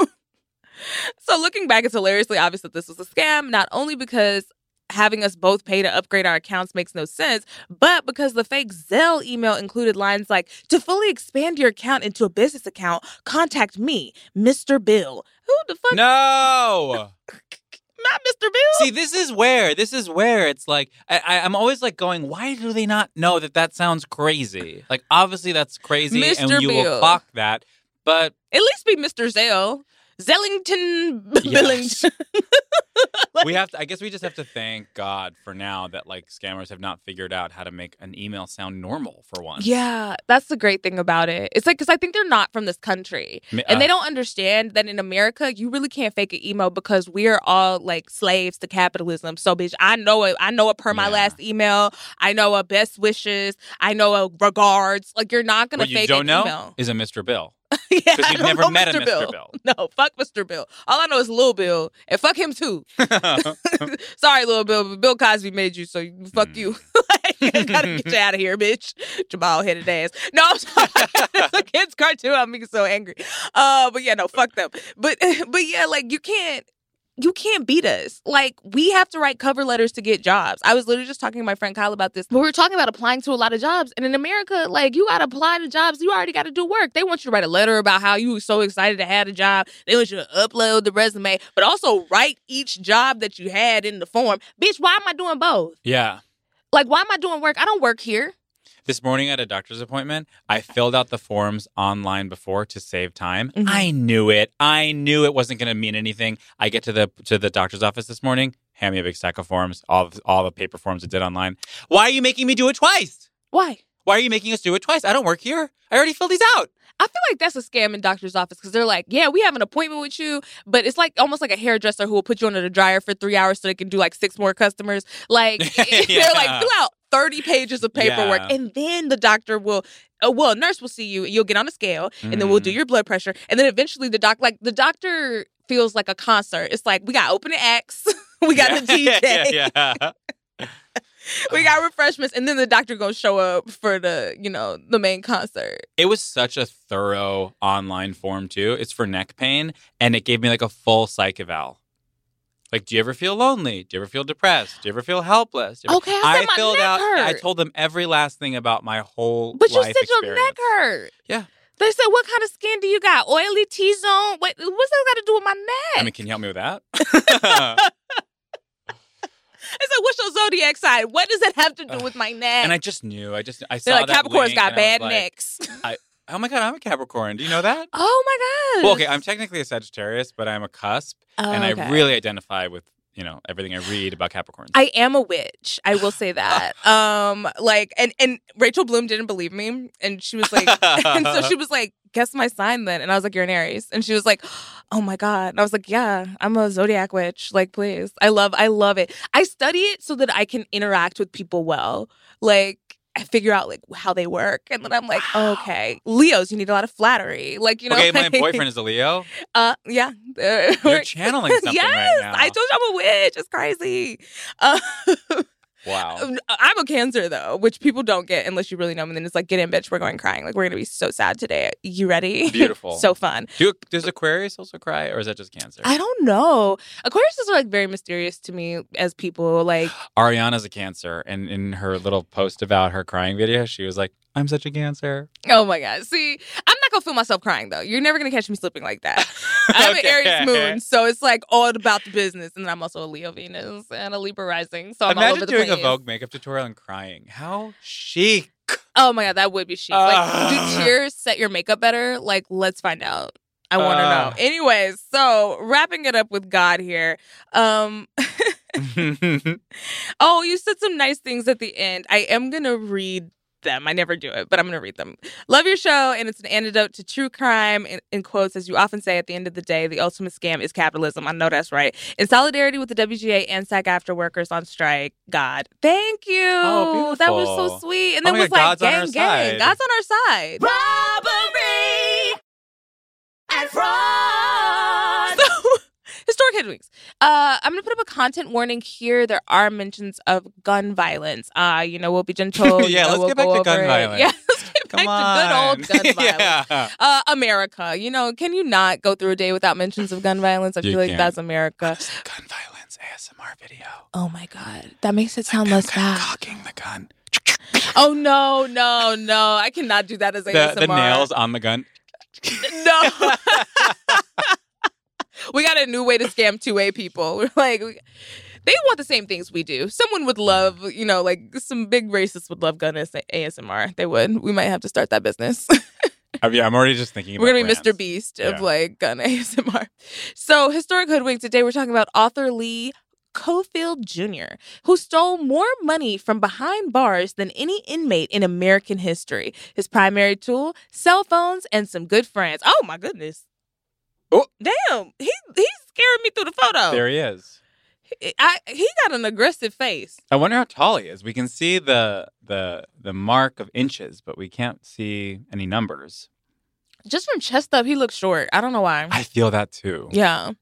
Speaker 1: so looking back, it's hilariously obvious that this was a scam, not only because having us both pay to upgrade our accounts makes no sense, but because the fake Zelle email included lines like, to fully expand your account into a business account, contact me, Mr. Bill. Who the fuck?
Speaker 2: No!
Speaker 1: Not Mr. Bill.
Speaker 2: See, this is where it's like, I'm always like going, why do they not know that sounds crazy? Like, obviously that's crazy and
Speaker 1: Mr.
Speaker 2: you will
Speaker 1: Bill.
Speaker 2: clock that, but...
Speaker 1: At least be Mr. Zelle. Zellington Billington.
Speaker 2: I guess we just have to thank God for now that like scammers have not figured out how to make an email sound normal for once.
Speaker 1: Yeah, that's the great thing about it. It's like, because I think they're not from this country. And they don't understand that in America, you really can't fake an email because we're all like slaves to capitalism. So, bitch, I know it per my last email. I know a best wishes. I know a regards. Like, you're not going to fake an email. What you don't know
Speaker 2: is a Mr. Bill.
Speaker 1: Yeah,
Speaker 2: because you've never met a Mr. Bill.
Speaker 1: No, fuck Mr. Bill. All I know is Lil Bill, and fuck him too. Sorry, Lil Bill, but Bill Cosby made you, so fuck you. I gotta get you out of here, bitch. Jamal headed ass. No, I'm sorry. It's a kid's cartoon. I'm being so angry. But yeah, no, fuck them. But yeah, like you can't beat us. Like, we have to write cover letters to get jobs. I was literally just talking to my friend Kyle about this. But we were talking about applying to a lot of jobs. And in America, like, you got to apply to jobs. You already got to do work. They want you to write a letter about how you were so excited to have a job. They want you to upload the resume, but also write each job that you had in the form. Bitch, why am I doing both?
Speaker 2: Yeah.
Speaker 1: Like, why am I doing work? I don't work here.
Speaker 2: This morning at a doctor's appointment, I filled out the forms online before to save time.
Speaker 1: Mm-hmm.
Speaker 2: I knew it wasn't going to mean anything. I get to the doctor's office this morning, hand me a big stack of forms, all the paper forms I did online. Why are you making me do it twice?
Speaker 1: Why?
Speaker 2: Why are you making us do it twice? I don't work here. I already filled these out.
Speaker 1: I feel like that's a scam in doctor's office because they're like, yeah, we have an appointment with you, but it's like almost like a hairdresser who will put you under the dryer for 3 hours so they can do like 6 more customers. Like, they're like, fill out 30 pages of paperwork, and then the doctor will, a nurse will see you, and you'll get on a scale, and then we'll do your blood pressure, and then eventually the doctor feels like a concert. It's like, we got opening acts, we got the DJ, we got refreshments, and then the doctor gonna show up for the main concert.
Speaker 2: It was such a thorough online form too. It's for neck pain, and it gave me like a full psych eval. Like, do you ever feel lonely? Do you ever feel depressed? Do you ever feel helpless?
Speaker 1: Okay, I filled out. Hurt.
Speaker 2: I told them every last thing about my whole
Speaker 1: But
Speaker 2: life
Speaker 1: you said
Speaker 2: experience.
Speaker 1: your neck hurt.
Speaker 2: Yeah.
Speaker 1: They said, what kind of skin do you got? Oily T-zone? What's that got to do with my neck?
Speaker 2: I mean, can you help me with that?
Speaker 1: I said, what's your zodiac sign? What does that have to do with my neck?
Speaker 2: And I just knew. I saw
Speaker 1: They're like,
Speaker 2: that
Speaker 1: Capricorns
Speaker 2: link
Speaker 1: got
Speaker 2: and
Speaker 1: bad
Speaker 2: like,
Speaker 1: necks.
Speaker 2: Oh my God, I'm a Capricorn. Do you know that?
Speaker 1: Oh my gosh.
Speaker 2: Well, okay, I'm technically a Sagittarius, but I'm a cusp. And
Speaker 1: okay.
Speaker 2: I really identify with, everything I read about Capricorns.
Speaker 1: I am a witch. I will say that. And Rachel Bloom didn't believe me. And she was like, and so she was like, guess my sign then. And I was like, you're an Aries. And she was like, oh my God. And I was like, yeah, I'm a zodiac witch. Like, please. I love it. I study it so that I can interact with people well. Like, I figure out like how they work, and then I'm like, okay, Leos, you need a lot of flattery, like
Speaker 2: Okay, my boyfriend is a Leo.
Speaker 1: Yeah,
Speaker 2: you're channeling something right now.
Speaker 1: I told you I'm a witch. It's crazy.
Speaker 2: Wow.
Speaker 1: I'm a Cancer though, which people don't get unless you really know me. And then it's like, get in, bitch. We're going crying. Like, we're gonna be so sad today. You ready?
Speaker 2: Beautiful.
Speaker 1: So fun.
Speaker 2: Does Aquarius also cry, or is that just Cancer?
Speaker 1: I don't know. Aquarius are like very mysterious to me as people. Like,
Speaker 2: Ariana's a Cancer, and in her little post about her crying video, she was like, I'm such a Cancer.
Speaker 1: Oh my God. See, I'm not gonna feel myself crying though. You're never gonna catch me slipping like that. I'm an Aries moon, so it's like all about the business. And then I'm also a Leo Venus and a Libra rising. So I'm all over the
Speaker 2: doing
Speaker 1: place.
Speaker 2: A Vogue makeup tutorial and crying. How chic.
Speaker 1: Oh my God, that would be chic. Like, do tears set your makeup better? Like, let's find out. I want to know. Anyways, so wrapping it up with God here. Oh, you said some nice things at the end. I am gonna read them. I never do it, but I'm going to read them. Love your show, and it's an antidote to true crime. In quotes, as you often say, at the end of the day, the ultimate scam is capitalism. I know that's right. In solidarity with the WGA and SAG-AFTRA workers on strike, God. Thank you.
Speaker 2: Oh, beautiful.
Speaker 1: That was so sweet. And then was like,
Speaker 2: God's
Speaker 1: gang, gang. God's on our side.
Speaker 3: Robbery and fraud.
Speaker 1: So, historic headwinds. I'm going to put up a content warning here. There are mentions of gun violence. We'll be gentle.
Speaker 2: Yeah, let's get back to gun violence.
Speaker 1: Yeah, let's get
Speaker 2: Come
Speaker 1: like
Speaker 2: on.
Speaker 1: the good old gun violence.
Speaker 2: Yeah.
Speaker 1: America, can you not go through a day without mentions of gun violence? I
Speaker 2: You
Speaker 1: feel like
Speaker 2: can't.
Speaker 1: that's America.
Speaker 2: Gun violence ASMR video.
Speaker 1: Oh my God. That makes it sound less bad.
Speaker 2: Cocking the gun.
Speaker 1: Oh, no. I cannot do that as ASMR.
Speaker 2: The nails on the gun.
Speaker 1: No. We got a new way to scam 2A people. We're like, they want the same things we do. Someone would love, like some big racists would love gun ASMR. They would. We might have to start that business.
Speaker 2: I'm already just thinking about
Speaker 1: We're going to be
Speaker 2: brands.
Speaker 1: Mr. Beast of
Speaker 2: Yeah.
Speaker 1: like gun ASMR. So, Historic Hoodwink, today we're talking about author Lee Cofield Jr., who stole more money from behind bars than any inmate in American history. His primary tool, cell phones and some good friends. Oh my goodness.
Speaker 2: Oh.
Speaker 1: Damn. He's scaring me through the photo.
Speaker 2: There he is.
Speaker 1: He got an aggressive face.
Speaker 2: I wonder how tall he is. We can see the mark of inches, but we can't see any numbers.
Speaker 1: Just from chest up, he looks short. I don't know why.
Speaker 2: I feel that too.
Speaker 1: Yeah.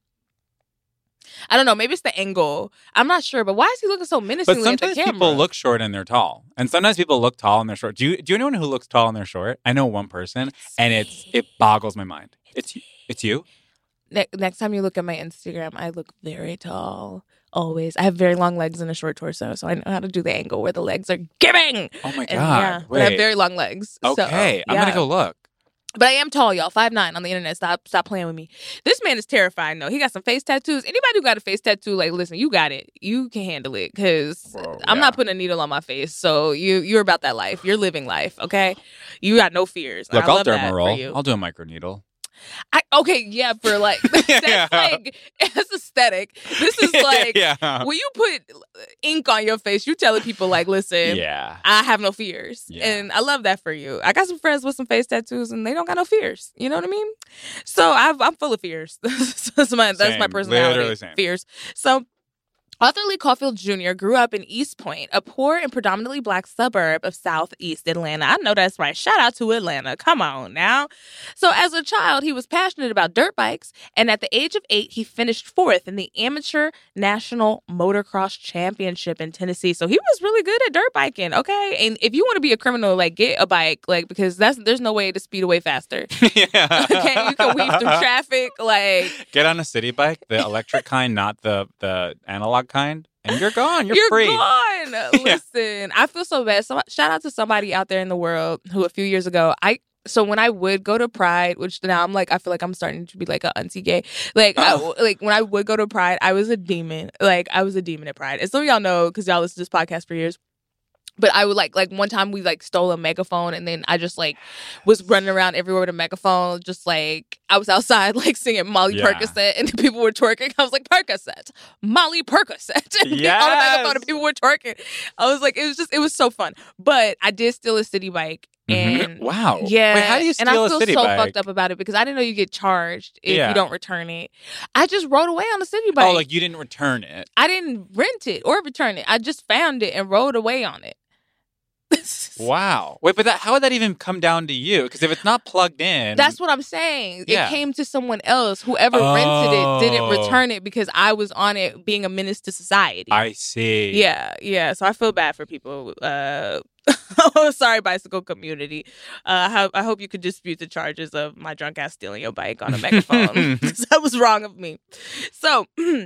Speaker 1: I don't know. Maybe it's the angle. I'm not sure. But why is he looking so
Speaker 2: But
Speaker 1: menacingly at the
Speaker 2: sometimes
Speaker 1: camera?
Speaker 2: people look short and they're tall, and sometimes people look tall and they're short. Do you know anyone who looks tall and they're short? I know one person, and it boggles my mind. It's you.
Speaker 1: Next time you look at my Instagram, I look very tall. Always. I have very long legs and a short torso, so I know how to do the angle where the legs are giving.
Speaker 2: Oh my god!
Speaker 1: And, yeah, but I have very long legs.
Speaker 2: Okay,
Speaker 1: so,
Speaker 2: I'm gonna go look.
Speaker 1: But I am tall, y'all. 5'9" on the internet. Stop playing with me. This man is terrifying, though. He got some face tattoos. Anybody who got a face tattoo, like, listen, you got it. You can handle it, because I'm not putting a needle on my face. So you're about that life. You're living life, okay? You got no fears.
Speaker 2: Look,
Speaker 1: I
Speaker 2: I'll
Speaker 1: love that
Speaker 2: derma
Speaker 1: for
Speaker 2: roll.
Speaker 1: you.
Speaker 2: I'll do a microneedle.
Speaker 1: For like that's like that's aesthetic. This is like
Speaker 2: yeah.
Speaker 1: when you put ink on your face, you telling people like, listen,
Speaker 2: Yeah.
Speaker 1: I have no fears.
Speaker 2: Yeah.
Speaker 1: And I love that for you. I got some friends with some face tattoos and they don't got no fears. You know what I mean? So I'm full of fears. That's my
Speaker 2: Same.
Speaker 1: personality.
Speaker 2: Literally same.
Speaker 1: Fears. So Arthur Lee Caulfield Jr. grew up in East Point, a poor and predominantly black suburb of southeast Atlanta. I know that's right. Shout out to Atlanta. Come on now. So as a child, he was passionate about dirt bikes, and at the age of 8, he finished 4th in the Amateur National Motocross Championship in Tennessee. So he was really good at dirt biking, okay? And if you want to be a criminal, like, get a bike, like, because there's no way to speed away faster.
Speaker 2: yeah.
Speaker 1: Okay, you can weave through traffic, like...
Speaker 2: Get on a city bike, the electric kind, not the analog kind, and you're gone. You're free.
Speaker 1: Gone. Listen, I feel so bad. So, shout out to somebody out there in the world who a few years ago, so when I would go to Pride, which now I'm like, I feel like I'm starting to be like an auntie gay. Like, when I would go to Pride, I was a demon. Like, I was a demon at Pride. And some of y'all know, because y'all listen to this podcast for years. But I would like one time we like stole a megaphone, and then I just like was running around everywhere with a megaphone, just like I was outside like singing Molly Percocet, and the people were twerking. I was like, Percocet, Molly Percocet, and on the megaphone, and people were twerking. I was like, it was so fun. But I did steal a city bike. And
Speaker 2: wow.
Speaker 1: Yeah.
Speaker 2: Wait, how do you steal
Speaker 1: and I
Speaker 2: a
Speaker 1: feel
Speaker 2: city
Speaker 1: so
Speaker 2: bike?
Speaker 1: fucked up about it because I didn't know you get charged if you don't return it. I just rode away on a city bike.
Speaker 2: Oh, like you didn't return it.
Speaker 1: I didn't rent it or return it. I just found it and rode away on it.
Speaker 2: Wow. Wait, but how would that even come down to you? Because if it's not plugged in...
Speaker 1: That's what I'm saying.
Speaker 2: Yeah.
Speaker 1: It came to someone else. Whoever rented it didn't return it because I was on it being a menace to society.
Speaker 2: I see.
Speaker 1: Yeah. So I feel bad for people. Sorry, bicycle community. I hope you could dispute the charges of my drunk ass stealing your bike on a megaphone. That was wrong of me. So...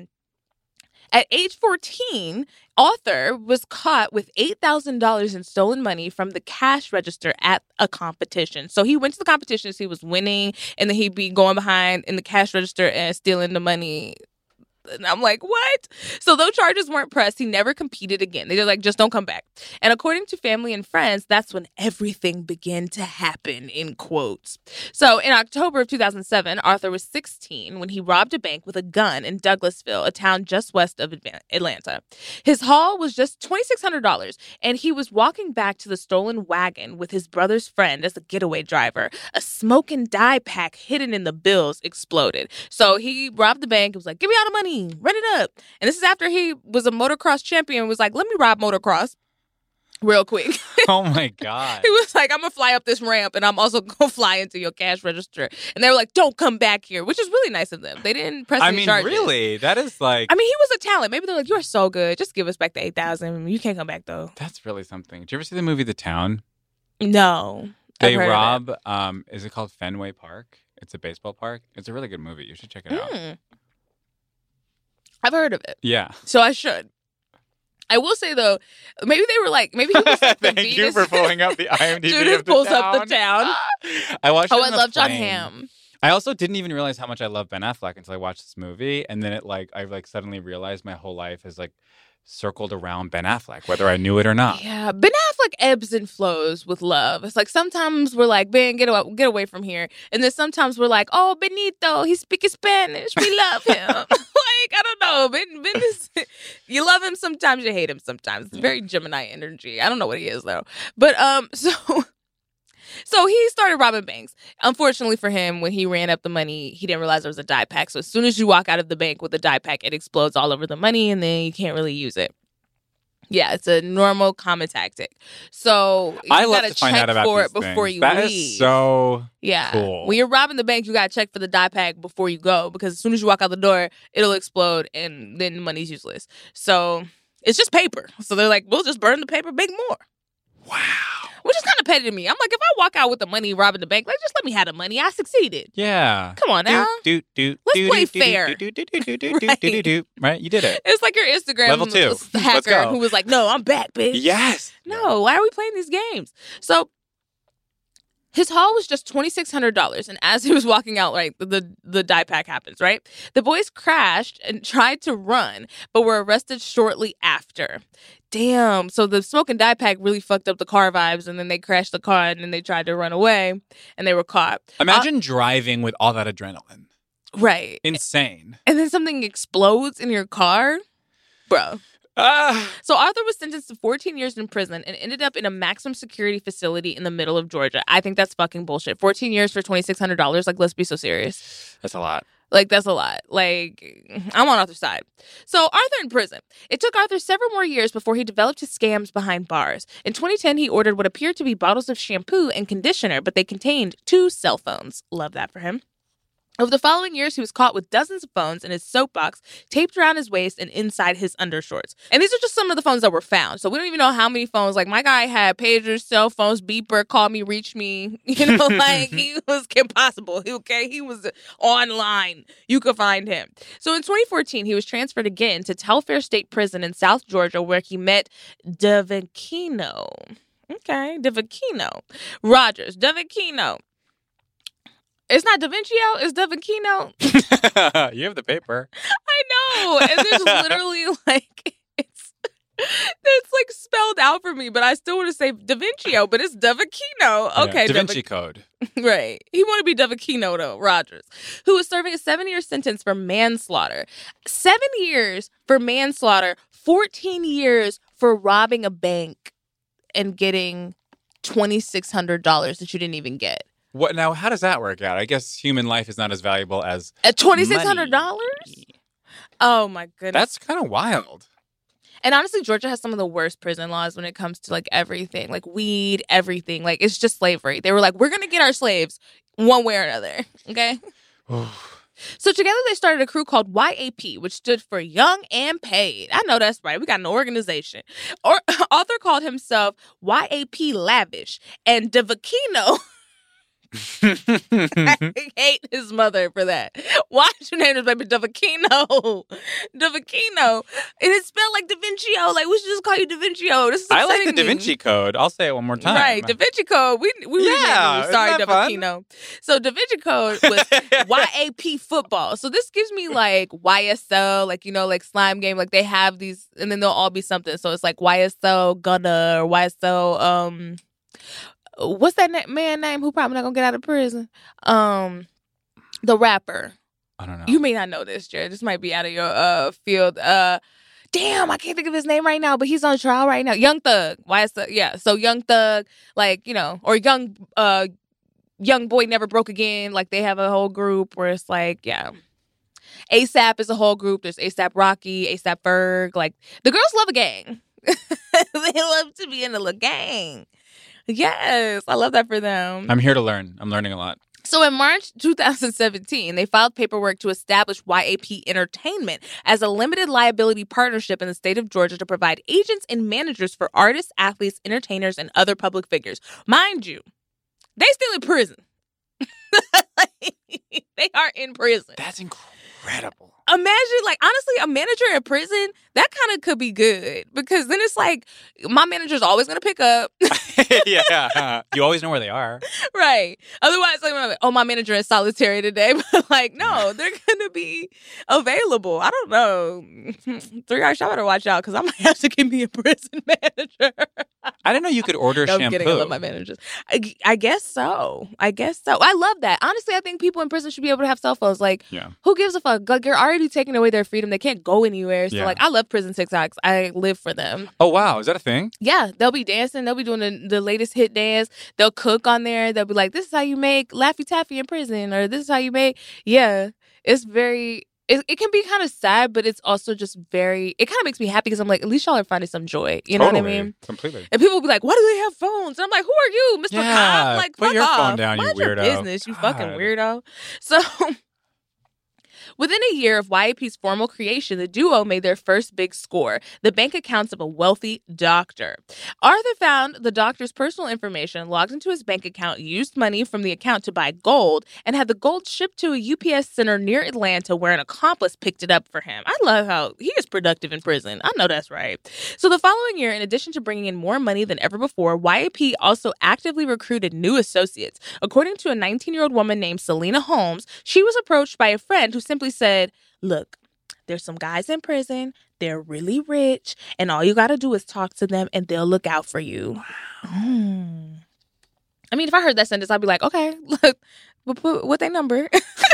Speaker 1: At age 14, Arthur was caught with $8,000 in stolen money from the cash register at a competition. So he went to the competition to see he was winning, and then he'd be going behind in the cash register and stealing the money. And I'm like, what? So though charges weren't pressed, he never competed again. They were like, just don't come back. And according to family and friends, that's when everything began to happen, in quotes. So in October of 2007, Arthur was 16 when he robbed a bank with a gun in Douglasville, a town just west of Atlanta. His haul was just $2,600, and he was walking back to the stolen wagon with his brother's friend as a getaway driver. A smoke and dye pack hidden in the bills exploded. So he robbed the bank. He was like, give me all the money. Run it up. And this is after he was a motocross champion, was like, let me rob motocross real quick.
Speaker 2: Oh my God.
Speaker 1: He was like, I'm going to fly up this ramp and I'm also going to fly into your cash register. And they were like, don't come back here, which is really nice of them. They didn't press any charges.
Speaker 2: Really? That is like...
Speaker 1: I mean, he was a talent. Maybe they're like, you're so good. Just give us back the $8,000. You can't come back though.
Speaker 2: That's really something. Did you ever see the movie The Town?
Speaker 1: No.
Speaker 2: They
Speaker 1: heard of
Speaker 2: rob. Is it called Fenway Park? It's a baseball park. It's a really good movie. You should check it out.
Speaker 1: I've heard of it.
Speaker 2: Yeah.
Speaker 1: So I should. I will say though, maybe they were like, maybe he was like the
Speaker 2: Thank you for pulling up the IMDb
Speaker 1: Judith
Speaker 2: of the
Speaker 1: pulls
Speaker 2: town.
Speaker 1: up the town.
Speaker 2: I watched.
Speaker 1: Oh,
Speaker 2: it
Speaker 1: I
Speaker 2: on the
Speaker 1: love John
Speaker 2: plane.
Speaker 1: Hamm.
Speaker 2: I also didn't even realize how much I love Ben Affleck until I watched this movie, and then I suddenly realized my whole life is like circled around Ben Affleck, whether I knew it or not.
Speaker 1: Yeah, Ben Affleck ebbs and flows with love. It's like sometimes we're like, Ben, get away from here. And then sometimes we're like, oh, Benito, he speaks Spanish. We love him. Like, I don't know. Ben is, you love him sometimes, you hate him sometimes. It's very Gemini energy. I don't know what he is, though. But, So he started robbing banks. Unfortunately for him, when he ran up the money, he didn't realize there was a die pack. So as soon as you walk out of the bank with a die pack, it explodes all over the money, and then you can't really use it. Yeah, it's a normal, common tactic. So you
Speaker 2: I love
Speaker 1: gotta
Speaker 2: to find
Speaker 1: check
Speaker 2: out about
Speaker 1: for
Speaker 2: these
Speaker 1: it before
Speaker 2: things.
Speaker 1: you
Speaker 2: That
Speaker 1: leave.
Speaker 2: is so cool.
Speaker 1: When you're robbing the bank, you gotta check for the die pack before you go, because as soon as you walk out the door, it'll explode, and then the money's useless. So it's just paper. So they're like, we'll just burn the paper, make more.
Speaker 2: Wow.
Speaker 1: Which is kind of petty to me. I'm like, if I walk out with the money robbing the bank, like, just let me have the money. I succeeded.
Speaker 2: Yeah.
Speaker 1: Come on now.
Speaker 2: Let's
Speaker 1: play fair.
Speaker 2: Right? You did it.
Speaker 1: It's like your Instagram
Speaker 2: Level 2. Let's
Speaker 1: hacker
Speaker 2: go.
Speaker 1: who was like, no, I'm back, bitch.
Speaker 2: Yes.
Speaker 1: No, why are we playing these games? So his haul was just $2,600, and as he was walking out, right, the die pack happens, right? The boys crashed and tried to run, but were arrested shortly after. Damn. So the smoke and die pack really fucked up the car vibes, and then they crashed the car, and then they tried to run away, and they were caught.
Speaker 2: Imagine driving with all that adrenaline.
Speaker 1: Right.
Speaker 2: Insane.
Speaker 1: And then something explodes in your car? Bro. So Arthur was sentenced to 14 years in prison and ended up in a maximum security facility in the middle of Georgia. I think that's fucking bullshit. 14 years for $2,600. Like, let's be so serious.
Speaker 2: That's a lot.
Speaker 1: Like, that's a lot. Like, I'm on Arthur's side. So Arthur in prison. It took Arthur several more years before he developed his scams behind bars. In 2010, he ordered what appeared to be bottles of shampoo and conditioner, but they contained 2 cell phones. Love that for him. Over the following years, he was caught with dozens of phones in his soapbox, taped around his waist and inside his undershorts. And these are just some of the phones that were found. So we don't even know how many phones. Like, my guy had pagers, cell phones, beeper, call me, reach me. You know, like, he was impossible. He was online. You could find him. So in 2014, he was transferred again to Telfair State Prison in South Georgia, where he met Davicino. Okay, Davicino. Rogers, Davicino. It's not Da Vincio, it's Da Vincio.
Speaker 2: You have the paper.
Speaker 1: I know. And there's literally like, it's like spelled out for me, but I still want to say Da Vincio, but it's Da Vincio. Okay.
Speaker 2: Yeah, Da Vinci Code.
Speaker 1: Right. He wanted to be Da Vincio though, Rogers, who was serving a 7-year sentence for manslaughter. 7 years for manslaughter, 14 years for robbing a bank and getting $2,600 that you didn't even get.
Speaker 2: What now? How does that work out? I guess human life is not as valuable as
Speaker 1: At $2,600? Oh my goodness.
Speaker 2: That's kind of wild.
Speaker 1: And honestly, Georgia has some of the worst prison laws when it comes to like everything, like weed, everything. Like, it's just slavery. They were like, we're going to get our slaves one way or another. Okay. So together they started a crew called YAP, which stood for Young and Paid. I know that's right. We got an organization. Arthur called himself YAP Lavish, and Davicino. I hate his mother for that. Why'd you name this baby Davicino? Davicino. It is spelled like Da Vincio. Like, we should just call you Da Vincio. This is
Speaker 2: I like the Da
Speaker 1: upsetting me.
Speaker 2: Vinci Code. I'll say it one more time.
Speaker 1: Right, Da Vinci Code. We
Speaker 2: Yeah,
Speaker 1: you. Sorry,
Speaker 2: isn't that fun?
Speaker 1: Davicino. So Da Vinci Code was YAP football. So this gives me like YSL, like, you know, like slime game. Like, they have these, and then they'll all be something. So it's like YSL Gunner, or YSL what's that man name who probably not gonna get out of prison? The rapper.
Speaker 2: I don't know.
Speaker 1: You may not know this, Jared. This might be out of your field. Damn, I can't think of his name right now, but he's on trial right now. Young Thug. YSL, yeah. So Young Thug, like, you know, or Young Boy Never Broke Again. Like, they have a whole group where it's like, yeah. ASAP is a whole group. There's ASAP Rocky, ASAP Ferg. Like, the girls love a gang. They love to be in a gang. Yes, I love that for them.
Speaker 2: I'm here to learn. I'm learning a lot.
Speaker 1: So in March 2017, they filed paperwork to establish YAP Entertainment as a limited liability partnership in the state of Georgia to provide agents and managers for artists, athletes, entertainers, and other public figures. Mind you, They still in prison. They are in prison.
Speaker 2: That's incredible.
Speaker 1: Imagine, like, honestly, a manager in prison, that kind of could be good because then it's like my manager's always going to pick up.
Speaker 2: Yeah. You always know where they are.
Speaker 1: Right. Otherwise, like, oh, my manager is solitary today. But, like, no, they're going to be available. I don't know. 3 hours, y'all better watch out because I might have to give me a prison manager.
Speaker 2: I didn't know you could order
Speaker 1: No, I'm
Speaker 2: shampoo.
Speaker 1: kidding. I love my managers. I guess so. I love that. Honestly, I think people in prison should be able to have cell phones. Like,
Speaker 2: Yeah.
Speaker 1: who gives a fuck? Like, you're already taking away their freedom. They can't go anywhere. So,
Speaker 2: Yeah.
Speaker 1: like, I love prison TikToks. I live for them.
Speaker 2: Oh, wow. Is that a thing?
Speaker 1: Yeah, they'll be dancing. They'll be doing the latest hit dance. They'll cook on there. They'll be like, this is how you make Laffy Taffy in prison. Or this is how you make... Yeah, it's very... It can be kind of sad, but it's also just very... It kind of makes me happy because I'm like, at least y'all are finding some joy. You know what I mean?
Speaker 2: Completely.
Speaker 1: And people will be like, why do they have phones? And I'm like, who are you, Mr.
Speaker 2: Yeah,
Speaker 1: Cop? Like,
Speaker 2: put
Speaker 1: fuck
Speaker 2: your
Speaker 1: off.
Speaker 2: phone down, you
Speaker 1: Mind your
Speaker 2: weirdo.
Speaker 1: business, you fucking
Speaker 2: God.
Speaker 1: weirdo. So... Within a year of YAP's formal creation, the duo made their first big score, the bank accounts of a wealthy doctor. Arthur found the doctor's personal information, logged into his bank account, used money from the account to buy gold, and had the gold shipped to a UPS center near Atlanta where an accomplice picked it up for him. I love how he is productive in prison. I know that's right. So the following year, in addition to bringing in more money than ever before, YAP also actively recruited new associates. According to a 19-year-old woman named Selena Holmes, she was approached by a friend who simply said, look, there's some guys in prison, they're really rich, and all you got to do is talk to them and they'll look out for you. I mean, if I heard that sentence, I'd be like, okay, look, what they number?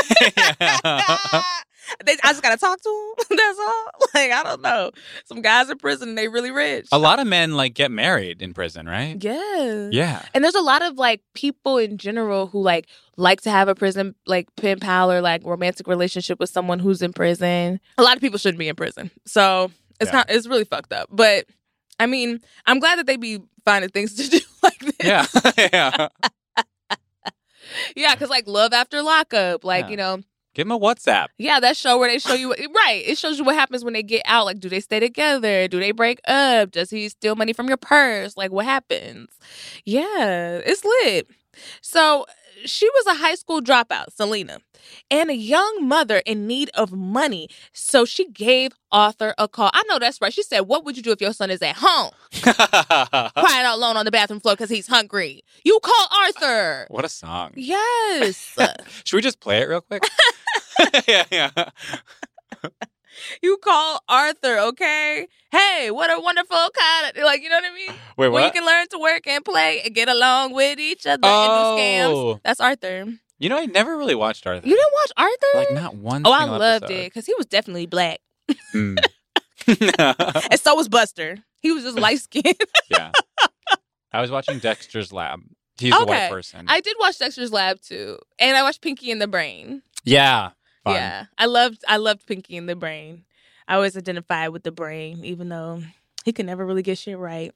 Speaker 1: I just got to talk to them. That's all. Like, I don't know. Some guys in prison, they really rich.
Speaker 2: A lot of men, like, get married in prison, right?
Speaker 1: Yeah.
Speaker 2: Yeah.
Speaker 1: And there's a lot of, like, people in general who, like to have a prison, like, pen pal or, like, romantic relationship with someone who's in prison. A lot of people shouldn't be in prison. So it's really fucked up. But, I mean, I'm glad that they be finding things to do like this.
Speaker 2: Yeah. Yeah.
Speaker 1: Yeah, because, like, Love After Lockup, like,
Speaker 2: Yeah.
Speaker 1: you know.
Speaker 2: Give him a WhatsApp.
Speaker 1: Yeah, that show where they show you, right. It shows you what happens when they get out. Like, do they stay together? Do they break up? Does he steal money from your purse? Like, what happens? Yeah, it's lit. So she was a high school dropout, Selena, and a young mother in need of money. So she gave Arthur a call. I know that's right. She said, what would you do if your son is at home crying out alone on the bathroom floor because he's hungry? You call Arthur.
Speaker 2: What a song.
Speaker 1: Yes.
Speaker 2: Should we just play it real quick? Yeah.
Speaker 1: You call Arthur, okay? Hey, what a wonderful kind of, like, you know what I mean?
Speaker 2: Wait,
Speaker 1: Where you
Speaker 2: what?
Speaker 1: can learn to work and play and get along with each other and do
Speaker 2: Oh.
Speaker 1: scams. That's Arthur.
Speaker 2: You know, I never really watched Arthur.
Speaker 1: You didn't watch Arthur?
Speaker 2: Like, not one
Speaker 1: Oh, I
Speaker 2: single
Speaker 1: loved
Speaker 2: episode.
Speaker 1: it because he was definitely black.
Speaker 2: Mm.
Speaker 1: And so was Buster. He was just light skinned.
Speaker 2: Yeah. I was watching Dexter's Lab. He's a white person.
Speaker 1: I did watch Dexter's Lab too. And I watched Pinky and the Brain.
Speaker 2: Yeah. Fun.
Speaker 1: Yeah. I loved Pinky and the Brain. I always identified with the brain, even though he could never really get shit right.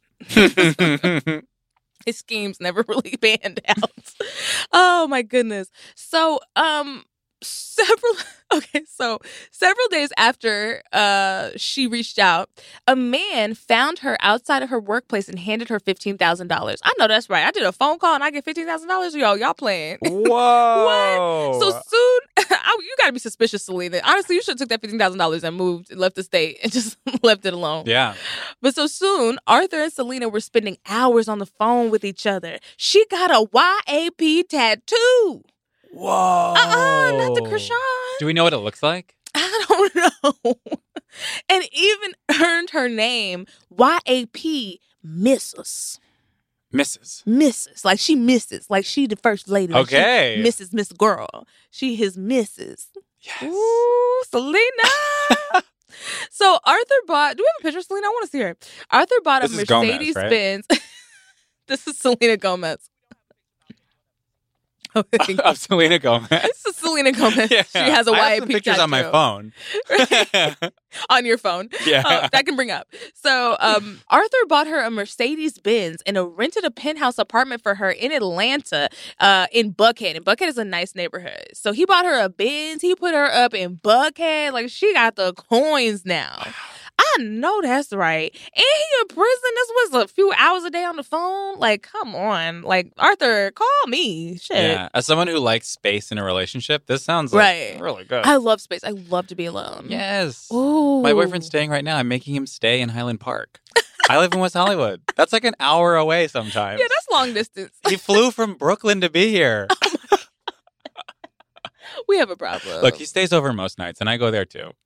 Speaker 1: His schemes never really panned out. Oh my goodness. So, several days after she reached out, a man found her outside of her workplace and handed her $15,000. I know that's right. I did a phone call and I get $15,000. Y'all playing.
Speaker 2: Whoa.
Speaker 1: What? So soon, you got to be suspicious, Selena. Honestly, you should have took that $15,000 and moved and left the state and just left it alone.
Speaker 2: Yeah.
Speaker 1: But so soon, Arthur and Selena were spending hours on the phone with each other. She got a YAP tattoo.
Speaker 2: Whoa.
Speaker 1: Not the Krishan.
Speaker 2: Do we know what it looks like?
Speaker 1: I don't know. And even earned her name, YAP Mrs.
Speaker 2: Mrs.
Speaker 1: Like she misses. Like she the first lady. Like
Speaker 2: Okay.
Speaker 1: she Mrs. Miss Girl. She his Mrs.
Speaker 2: Yes.
Speaker 1: Ooh, Selena. So Arthur bought, do we have a picture of Selena? I want to see her. Arthur bought
Speaker 2: This
Speaker 1: a
Speaker 2: is Gomez,
Speaker 1: Mercedes
Speaker 2: right?
Speaker 1: Benz. This is Selena Gomez.
Speaker 2: Of Selena Gomez.
Speaker 1: This is Selena Gomez.
Speaker 2: Yeah.
Speaker 1: She has a
Speaker 2: I have
Speaker 1: YAP
Speaker 2: some pictures on my
Speaker 1: tattoo.
Speaker 2: phone.
Speaker 1: On your phone.
Speaker 2: Yeah.
Speaker 1: That can bring up. So Arthur bought her a Mercedes Benz and rented a penthouse apartment for her in Atlanta, in Buckhead. And Buckhead is a nice neighborhood. So he bought her a Benz. He put her up in Buckhead. Like, she got the coins now. I I know that's right. And he in prison. This was a few hours a day on the phone. Like, come on. Like, Arthur, call me. Shit.
Speaker 2: Yeah. As someone who likes space in a relationship, this sounds like
Speaker 1: Right.
Speaker 2: really good.
Speaker 1: I love space. I love to be alone.
Speaker 2: Yes.
Speaker 1: Ooh.
Speaker 2: My boyfriend's staying right now. I'm making him stay in Highland Park. I live in West Hollywood. That's like an hour away sometimes.
Speaker 1: Yeah, that's long distance.
Speaker 2: He flew from Brooklyn to be here.
Speaker 1: We have a problem.
Speaker 2: Look, he stays over most nights, and I go there too.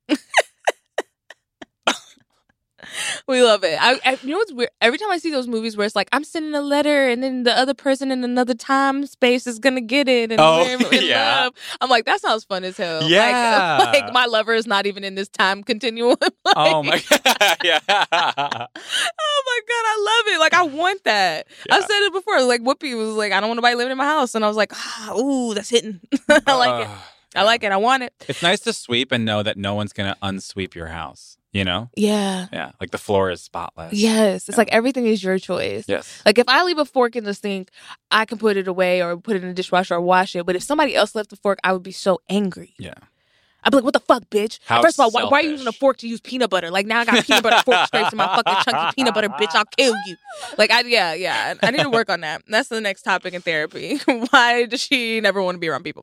Speaker 1: We love it. You know what's weird? Every time I see those movies where it's like, I'm sending a letter and then the other person in another time space is going to get it and we're in
Speaker 2: yeah.
Speaker 1: love. I'm like, that sounds fun as hell.
Speaker 2: Yeah.
Speaker 1: Like my lover is not even in this time continuum. Like,
Speaker 2: Oh my God. Yeah.
Speaker 1: oh my God, I love it. Like, I want that.
Speaker 2: Yeah.
Speaker 1: I've said it before. Like, Whoopi was like, I don't want nobody living in my house. And I was like, ooh, that's hitting. I like it. I like it. I want it.
Speaker 2: It's nice to sweep and know that no one's going to unsweep your house, you know?
Speaker 1: Yeah.
Speaker 2: Yeah. Like the floor is spotless.
Speaker 1: Yes. It's
Speaker 2: Yeah.
Speaker 1: like everything is your choice.
Speaker 2: Yes.
Speaker 1: Like, if I leave a fork in the sink, I can put it away or put it in the dishwasher or wash it. But if somebody else left the fork, I would be so angry.
Speaker 2: Yeah.
Speaker 1: I'd be like, what the fuck, bitch?
Speaker 2: How
Speaker 1: First of all, why are you
Speaker 2: selfish.
Speaker 1: using a fork to use peanut butter? Like, now I got peanut butter fork scrapes in my fucking chunky peanut butter, bitch. I'll kill you. Like, yeah. I need to work on that. That's the next topic in therapy. Why does she never want to be around people?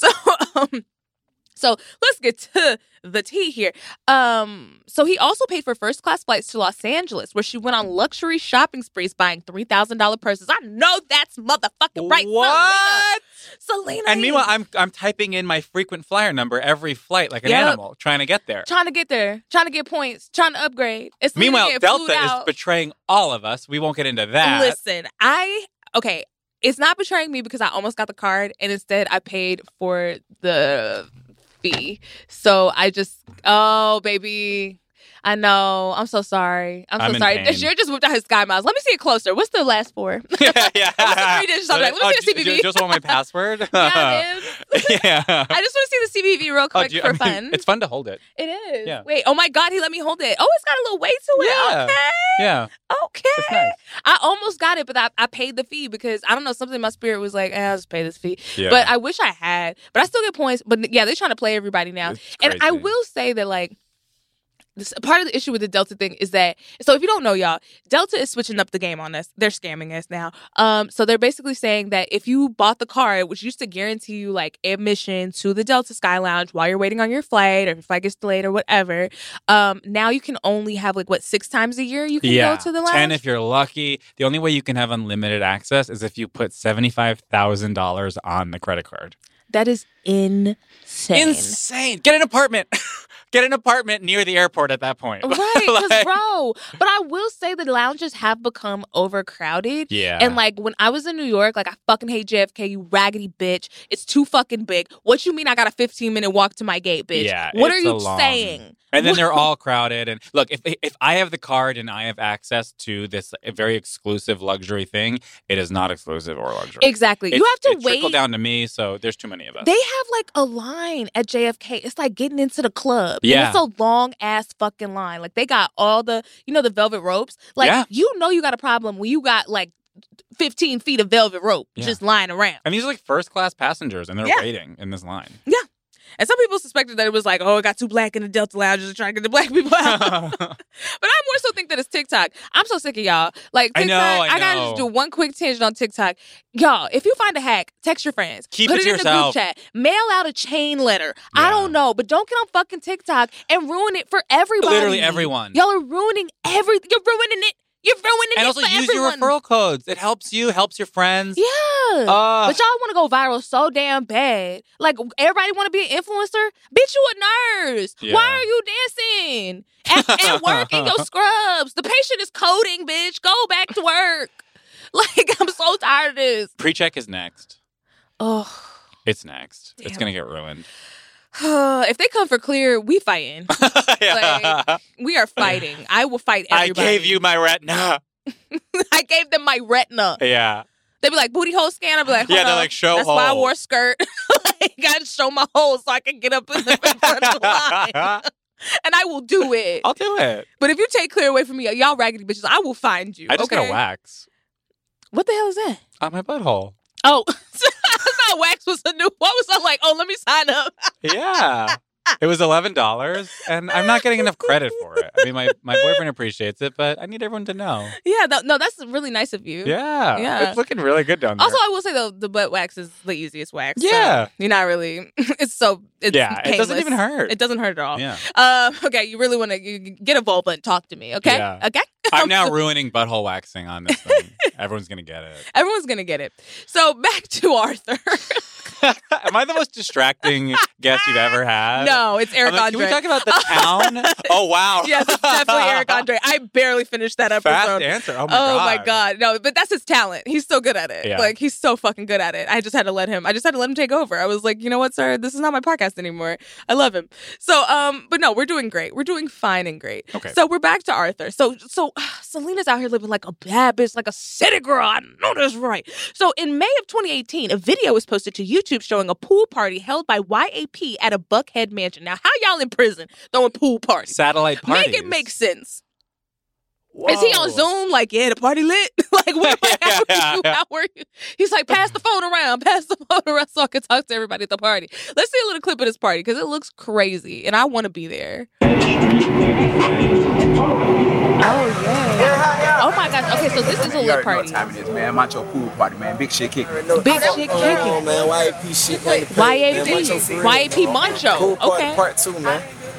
Speaker 1: So let's get to the tea here. So he also paid for first class flights to Los Angeles, where she went on luxury shopping sprees, buying $3,000 purses. I know that's motherfucking right.
Speaker 2: What?
Speaker 1: Selena.
Speaker 2: And meanwhile, I'm typing in my frequent flyer number every flight like an animal, trying to get there.
Speaker 1: Trying to get there, trying to get points, trying to upgrade. It's Selena
Speaker 2: Meanwhile,
Speaker 1: getting
Speaker 2: Delta
Speaker 1: flued
Speaker 2: is
Speaker 1: out.
Speaker 2: betraying all of us. We won't get into that.
Speaker 1: Listen, it's not betraying me because I almost got the card and instead I paid for the fee. So I just, oh, baby. I know. I'm so sorry. I'm so
Speaker 2: in
Speaker 1: sorry.
Speaker 2: pain.
Speaker 1: Jared just whipped out his Sky Miles. Let me see it closer. What's the last four?
Speaker 2: yeah.
Speaker 1: What's the 3 digits on that? Let me see the
Speaker 2: do
Speaker 1: CVV.
Speaker 2: you just want my password?
Speaker 1: Yeah, man.
Speaker 2: Yeah.
Speaker 1: I just want to see the CVV real quick for fun.
Speaker 2: It's fun to hold it.
Speaker 1: It is.
Speaker 2: Yeah.
Speaker 1: Wait, oh my God, he let me hold it. Oh, it's got a little weight to it.
Speaker 2: Yeah.
Speaker 1: Okay.
Speaker 2: Yeah.
Speaker 1: Okay.
Speaker 2: It's nice.
Speaker 1: I almost got it, but I paid the fee because I don't know, something in my spirit was like, I'll just pay this fee.
Speaker 2: Yeah.
Speaker 1: But I wish I had. But I still get points. But yeah, they're trying to play everybody now.
Speaker 2: It's
Speaker 1: And I
Speaker 2: crazy.
Speaker 1: will say that, like, part of the issue with the Delta thing is that, so if you don't know, y'all, Delta is switching up the game on us. They're scamming us now. So they're basically saying that if you bought the card, which used to guarantee you like admission to the Delta Sky Lounge while you're waiting on your flight, or if your flight gets delayed or whatever, now you can only have like 6 times a year you can go to the lounge.
Speaker 2: 10 if you're lucky. The only way you can have unlimited access is if you put $75,000 on the credit card.
Speaker 1: That is insane.
Speaker 2: Insane. Get an apartment. Get an apartment near the airport at that point.
Speaker 1: Right, because
Speaker 2: Like-
Speaker 1: bro, but I will say the lounges have become overcrowded.
Speaker 2: Yeah.
Speaker 1: And like when I was in New York, like I fucking hate JFK, you raggedy bitch. It's too fucking big. What you mean I got a 15-minute walk to my gate, bitch?
Speaker 2: Yeah,
Speaker 1: What are
Speaker 2: it's
Speaker 1: you
Speaker 2: a long-
Speaker 1: saying?
Speaker 2: And then they're all crowded. And look, if I have the card and I have access to this very exclusive luxury thing, it is not exclusive or luxury.
Speaker 1: Exactly. You have to
Speaker 2: it
Speaker 1: wait.
Speaker 2: trickled down to me, so there's too many of us.
Speaker 1: They have like a line at JFK. It's like getting into the club. And
Speaker 2: Yeah.
Speaker 1: it's a long ass fucking line. Like they got all the, the velvet ropes. Like
Speaker 2: Yeah.
Speaker 1: you got a problem when you got like 15 feet of velvet rope
Speaker 2: Yeah.
Speaker 1: just lying around.
Speaker 2: And these are like first class passengers, and they're
Speaker 1: Yeah.
Speaker 2: waiting in this line.
Speaker 1: And some people suspected that it was like, oh, it got too black in the Delta lounges and trying to get the black people out. But I more so think that it's TikTok. I'm so sick of y'all. Like
Speaker 2: I
Speaker 1: TikTok,
Speaker 2: know, I
Speaker 1: gotta
Speaker 2: know.
Speaker 1: just do one quick tangent on TikTok. Y'all, if you find a hack, text your friends.
Speaker 2: Keep
Speaker 1: Put
Speaker 2: it to
Speaker 1: in the
Speaker 2: yourself.
Speaker 1: group chat. Mail out a chain letter. I
Speaker 2: Yeah.
Speaker 1: don't know, but don't get on fucking TikTok and ruin it for everybody.
Speaker 2: Literally everyone.
Speaker 1: Y'all are ruining everything. You're ruining it. You're ruining
Speaker 2: And
Speaker 1: it
Speaker 2: also
Speaker 1: for
Speaker 2: use
Speaker 1: everyone.
Speaker 2: your referral codes. It helps you, helps your friends.
Speaker 1: Yeah. But y'all want to go viral so damn bad. Like, everybody want to be an influencer? Bitch, you a nurse.
Speaker 2: Yeah.
Speaker 1: Why are you dancing? At work in your scrubs. The patient is coding, bitch. Go back to work. Like, I'm so tired of this.
Speaker 2: Pre-check is next.
Speaker 1: Oh.
Speaker 2: It's next. It's
Speaker 1: Damn.
Speaker 2: going to get ruined.
Speaker 1: If they come for clear, we fighting.
Speaker 2: Yeah.
Speaker 1: We are fighting. I will fight
Speaker 2: I
Speaker 1: everybody.
Speaker 2: gave you my retina.
Speaker 1: I gave them my retina.
Speaker 2: Yeah.
Speaker 1: They'd be like, booty hole scan. I'd be like, hold
Speaker 2: Yeah, they're
Speaker 1: on.
Speaker 2: like, show
Speaker 1: That's why I
Speaker 2: hole.
Speaker 1: wore a skirt. I got to show my hole so I can get up in the front of the line. And I will do it.
Speaker 2: I'll do it.
Speaker 1: But if you take clear away from me, y'all raggedy bitches, I will find you.
Speaker 2: I just
Speaker 1: okay?
Speaker 2: got a wax
Speaker 1: What the hell is that?
Speaker 2: on my butthole.
Speaker 1: Oh, I thought wax was a new. What was I like? Oh, let me sign up.
Speaker 2: Yeah. It was $11, and I'm not getting enough credit for it. I mean, my boyfriend appreciates it, but I need everyone to know.
Speaker 1: Yeah, no, that's really nice of you.
Speaker 2: Yeah.
Speaker 1: Yeah.
Speaker 2: It's looking really good down there.
Speaker 1: Also, I will say though, the butt wax is the easiest wax.
Speaker 2: Yeah.
Speaker 1: So you're not really. It's
Speaker 2: it doesn't
Speaker 1: painless.
Speaker 2: even hurt.
Speaker 1: It doesn't hurt at all.
Speaker 2: Yeah.
Speaker 1: Okay, you really want to get a vulva and talk to me, okay?
Speaker 2: Yeah.
Speaker 1: Okay.
Speaker 2: I'm now ruining butthole waxing on this thing. Everyone's going to get it.
Speaker 1: Everyone's gonna get it. So back to Arthur.
Speaker 2: Am I the most distracting guest you've ever had?
Speaker 1: No, it's Eric
Speaker 2: I'm like,
Speaker 1: Andre.
Speaker 2: Can we talk about the town? Oh, wow.
Speaker 1: Yes, it's definitely Eric Andre. I barely finished that episode.
Speaker 2: Fast answer. Oh, my God.
Speaker 1: my God. No, but that's his talent. He's so good at it.
Speaker 2: Yeah.
Speaker 1: Like, he's so fucking good at it. I just had to let him take over. I was like, you know what, sir? This is not my podcast anymore. I love him. So, but no, we're doing great. We're doing fine and great.
Speaker 2: Okay.
Speaker 1: So we're back to Arthur. So Selena's out here living like a bad bitch, like a city girl. I know that's right. So in May of 2018, a video was posted to YouTube showing a pool party held by YAP at a Buckhead mansion. Now, how y'all in prison throwing pool parties?
Speaker 2: Satellite parties.
Speaker 1: Make it make sense.
Speaker 2: Whoa.
Speaker 1: Is he on Zoom? Like, yeah, the party lit. Like, what? How were you? He's like, pass the phone around so I can talk to everybody at the party. Let's see a little clip of this party because it looks crazy, and I want to be there. Oh yeah. Oh my gosh. Okay, so this is a lit party.
Speaker 4: What time it is, man? Macho pool party, man. Big shit kicking.
Speaker 1: Big shit kicking.
Speaker 4: Man, YAP shit.
Speaker 1: YAP Mancho.
Speaker 4: Pool party
Speaker 1: Okay.
Speaker 4: part 2, man.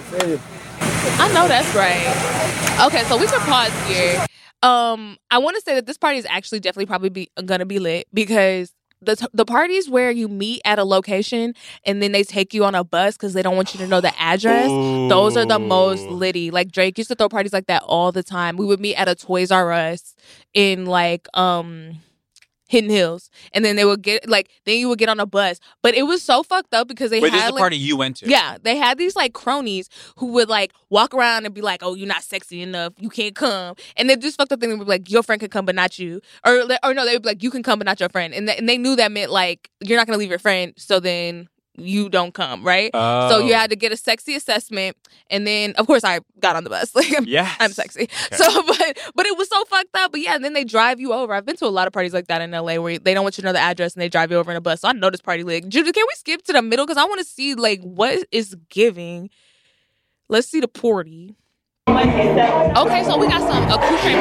Speaker 1: I know that's right. Okay, so we can pause here. I want to say that this party is actually definitely probably gonna be lit because the parties where you meet at a location and then they take you on a bus because they don't want you to know the address.
Speaker 2: Ooh.
Speaker 1: Those are the most litty. Like Drake used to throw parties like that all the time. We would meet at a Toys R Us in like Hidden Hills, and then they would get like then you would get on a bus. But it was so fucked up because they
Speaker 2: Wait,
Speaker 1: had
Speaker 2: this is the
Speaker 1: like,
Speaker 2: party you went to?
Speaker 1: yeah, they had these like cronies who would like walk around and be like, "Oh, you're not sexy enough, you can't come." And they just fucked up thing. They would be like, "Your friend can come, but not you," or no, they would be like, "You can come, but not your friend." And they knew that meant like you're not gonna leave your friend, so then you don't come, right?
Speaker 2: Oh.
Speaker 1: So you had to get a sexy assessment, and then of course I got on the bus. Like
Speaker 2: Yes.
Speaker 1: I'm sexy.
Speaker 2: Okay.
Speaker 1: So, but it was so fucked up. But yeah, and then they drive you over. I've been to a lot of parties like that in LA where they don't want you to know the address and they drive you over in a bus. So I know this party lit. Judah, can we skip to the middle because I want to see like what is giving. Let's see the party. Okay, so we got some accoutrement.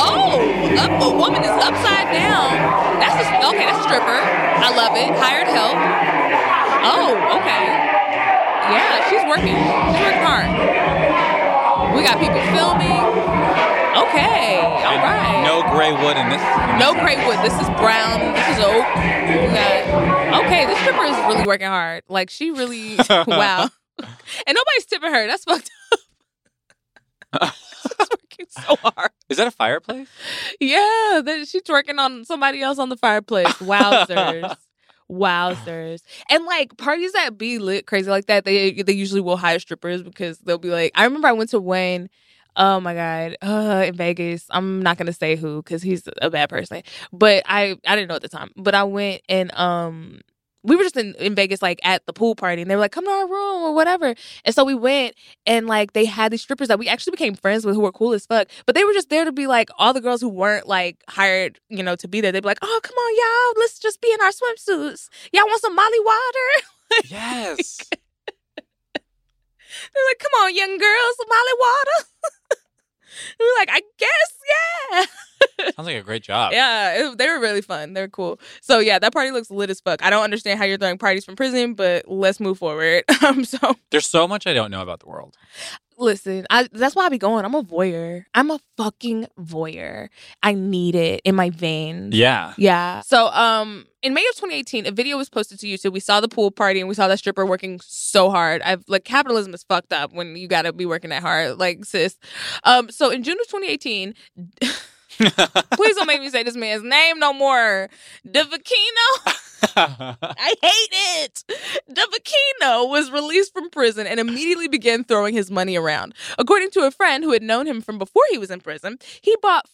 Speaker 1: A woman is upside down. That's a stripper. I love it. Hired help. Oh, okay. Yeah, she's working. She's working hard. We got people filming. Okay, all right.
Speaker 2: No gray wood in this.
Speaker 1: No gray wood. This is brown. This is oak. We got. Okay, this stripper is really working hard. Like she really. Wow. And nobody's tipping her. That's fucked up. She's working so hard.
Speaker 2: Is that a fireplace?
Speaker 1: Yeah, she's working on somebody else on the fireplace. Wowzers. Wowzers. And like parties that be lit crazy like that, they usually will hire strippers because they'll be like, I remember I went to one, oh my God, in Vegas. I'm not gonna say who because he's a bad person. But I didn't know at the time. But I went and we were just in Vegas, like at the pool party, and they were like, come to our room or whatever. And so we went, and like they had these strippers that we actually became friends with who were cool as fuck. But they were just there to be like all the girls who weren't like hired, to be there. They'd be like, oh, come on, y'all, let's just be in our swimsuits. Y'all want some Molly water?
Speaker 2: Yes.
Speaker 1: They're like, come on, young girls, some Molly water. We were like, I guess, yeah.
Speaker 2: Sounds like a great job.
Speaker 1: Yeah, they were really fun. They're cool. So yeah, that party looks lit as fuck. I don't understand how you're throwing parties from prison, but let's move forward. So
Speaker 2: There's so much I don't know about the world.
Speaker 1: listen, that's why I be going. I'm a voyeur. I'm a fucking voyeur. I need it in my veins.
Speaker 2: Yeah.
Speaker 1: Yeah. So, in May of 2018, a video was posted to YouTube. We saw the pool party and we saw that stripper working so hard. Capitalism is fucked up when you gotta be working that hard, like sis. So in June of 2018, please don't make me say this man's name no more. DeVacchino. I hate it. DeVacchino was released from prison and immediately began throwing his money around. According to a friend who had known him from before he was in prison, he bought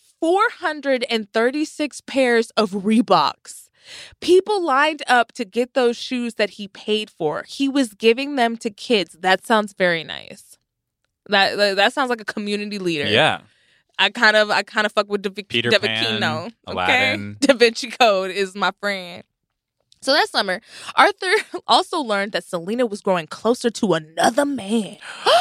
Speaker 1: 436 pairs of Reeboks. People lined up to get those shoes that he paid for. He was giving them to kids. That sounds very nice. That sounds like a community leader.
Speaker 2: Yeah.
Speaker 1: I kind of fuck with
Speaker 2: Peter Pan,
Speaker 1: DeVacchino. Okay,
Speaker 2: Aladdin.
Speaker 1: Da Vinci Code is my friend. So that summer, Arthur also learned that Selena was growing closer to another man.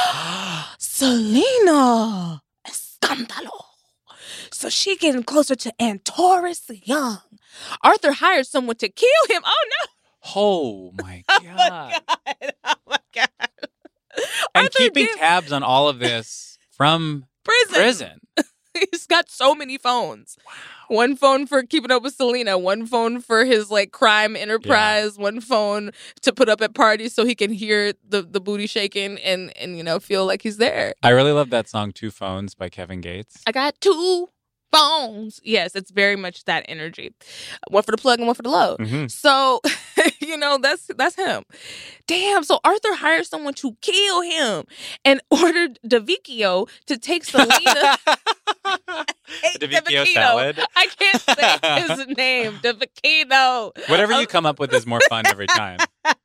Speaker 1: Selena! Escándalo! So she getting closer to Antaurus Young. Arthur hired someone to kill him. Oh, no.
Speaker 2: Oh, my
Speaker 1: Oh,
Speaker 2: God.
Speaker 1: my God. Oh, my God.
Speaker 2: And
Speaker 1: Arthur
Speaker 2: keeping
Speaker 1: did-
Speaker 2: tabs on all of this from prison.
Speaker 1: He's got so many phones. Wow. One phone for keeping up with Selena, one phone for his like crime enterprise, one phone to put up at parties so he can hear the booty shaking and you know feel like he's there.
Speaker 2: I really love that song Two Phones by Kevin Gates.
Speaker 1: I got 2 phones. Yes, it's very much that energy. One for the plug and one for the load.
Speaker 2: Mm-hmm.
Speaker 1: So, you know, that's him. Damn, so Arthur hired someone to kill him and ordered DeVicchio to take Selena.
Speaker 2: DeVicchio salad.
Speaker 1: I can't say his name. DeVicchio.
Speaker 2: Whatever you come up with is more fun every time.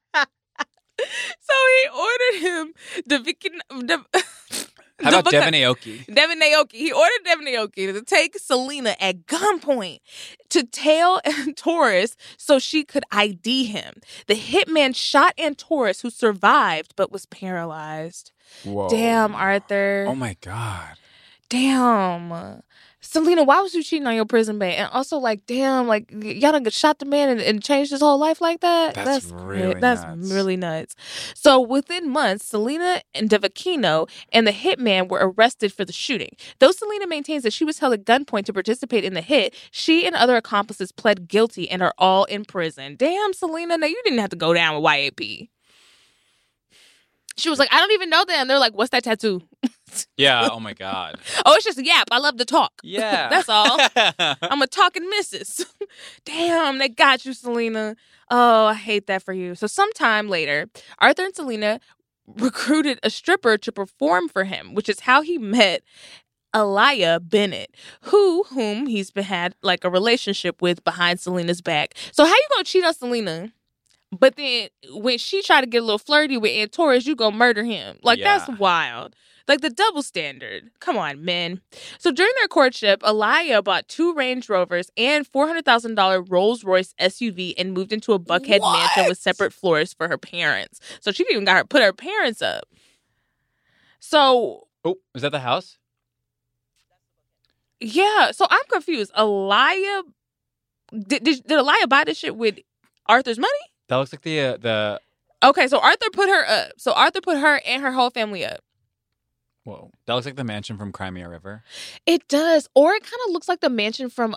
Speaker 1: So he ordered him DeVicchio.
Speaker 2: How about Devin Aoki?
Speaker 1: Devin Aoki. He ordered Devin Aoki to take Selena at gunpoint to tail Antaurus so she could ID him. The hitman shot Antaurus, who survived but was paralyzed.
Speaker 2: Whoa.
Speaker 1: Damn, Arthur.
Speaker 2: Oh, my God.
Speaker 1: Damn. Selena, why was you cheating on your prison mate? And also, like, damn, like, y'all done shot the man and changed his whole life like that?
Speaker 2: That's really
Speaker 1: That's
Speaker 2: nuts.
Speaker 1: really nuts. So, within months, Selena and DeVicchino and the hitman were arrested for the shooting. Though Selena maintains that she was held at gunpoint to participate in the hit, she and other accomplices pled guilty and are all in prison. Damn, Selena, now you didn't have to go down with YAP. She was like, I don't even know them. They're like, what's that tattoo?
Speaker 2: Yeah, oh, my God.
Speaker 1: Oh, it's just a yap. I love to talk.
Speaker 2: Yeah.
Speaker 1: That's all. I'm a talking missus. Damn, they got you, Selena. Oh, I hate that for you. So sometime later, Arthur and Selena recruited a stripper to perform for him, which is how he met Aliyah Bennett, whom he's had like a relationship with behind Selena's back. So how you gonna cheat on Selena? But then when she tried to get a little flirty with Antaurus, you go murder him. Like, that's wild. Like, the double standard. Come on, men. So during their courtship, Aliyah bought 2 Range Rovers and $400,000 Rolls-Royce SUV and moved into a Buckhead mansion with separate floors for her parents. So she even got her put her parents up. So...
Speaker 2: Oh, is that the house?
Speaker 1: Yeah. So I'm confused. Aliyah... Did Aliyah buy this shit with Arthur's money?
Speaker 2: That looks like the...
Speaker 1: Okay, so Arthur put her up. So Arthur put her and her whole family up.
Speaker 2: Whoa. That looks like the mansion from Crimea River.
Speaker 1: It does. Or it kind of looks like the mansion from,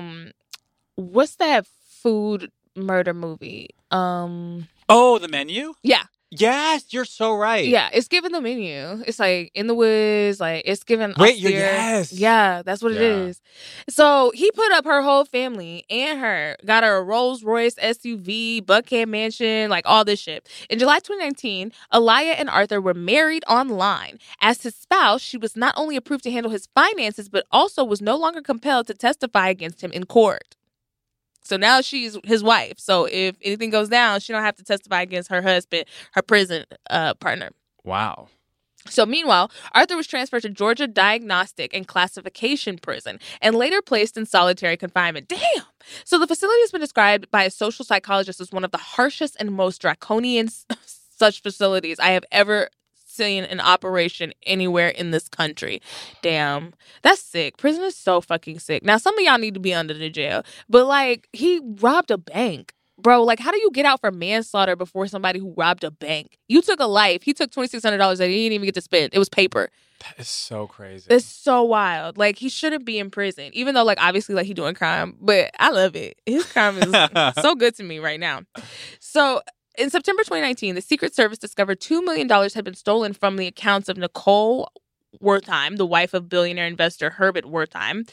Speaker 1: what's that food murder movie?
Speaker 2: Oh, The Menu?
Speaker 1: Yeah.
Speaker 2: Yes, you're so right.
Speaker 1: Yeah, it's giving the menu. It's like in the woods, like it's giving.
Speaker 2: Wait,
Speaker 1: austere.
Speaker 2: yes.
Speaker 1: Yeah, that's what it is. So he put up her whole family and her, got her a Rolls Royce SUV, Buckhead mansion, like all this shit. In July 2019, Aliyah and Arthur were married online. As his spouse, she was not only approved to handle his finances, but also was no longer compelled to testify against him in court. So now she's his wife. So if anything goes down, she don't have to testify against her husband, her prison partner.
Speaker 2: Wow.
Speaker 1: So meanwhile, Arthur was transferred to Georgia Diagnostic and Classification Prison and later placed in solitary confinement. Damn! So the facility has been described by a social psychologist as one of the harshest and most draconian such facilities I have ever seen in operation anywhere in this country. Damn. That's sick. Prison is so fucking sick. Now, some of y'all need to be under the jail, but like, he robbed a bank. Bro, like, how do you get out for manslaughter before somebody who robbed a bank? You took a life. He took $2,600 that he didn't even get to spend. It was paper.
Speaker 2: That is so crazy.
Speaker 1: It's so wild. Like, he shouldn't be in prison, even though, like, obviously, like, he doing crime, but I love it. His crime is so good to me right now. So, in September 2019, the Secret Service discovered $2 million had been stolen from the accounts of Nicole Wertheim, the wife of billionaire investor Herbert Wertheim,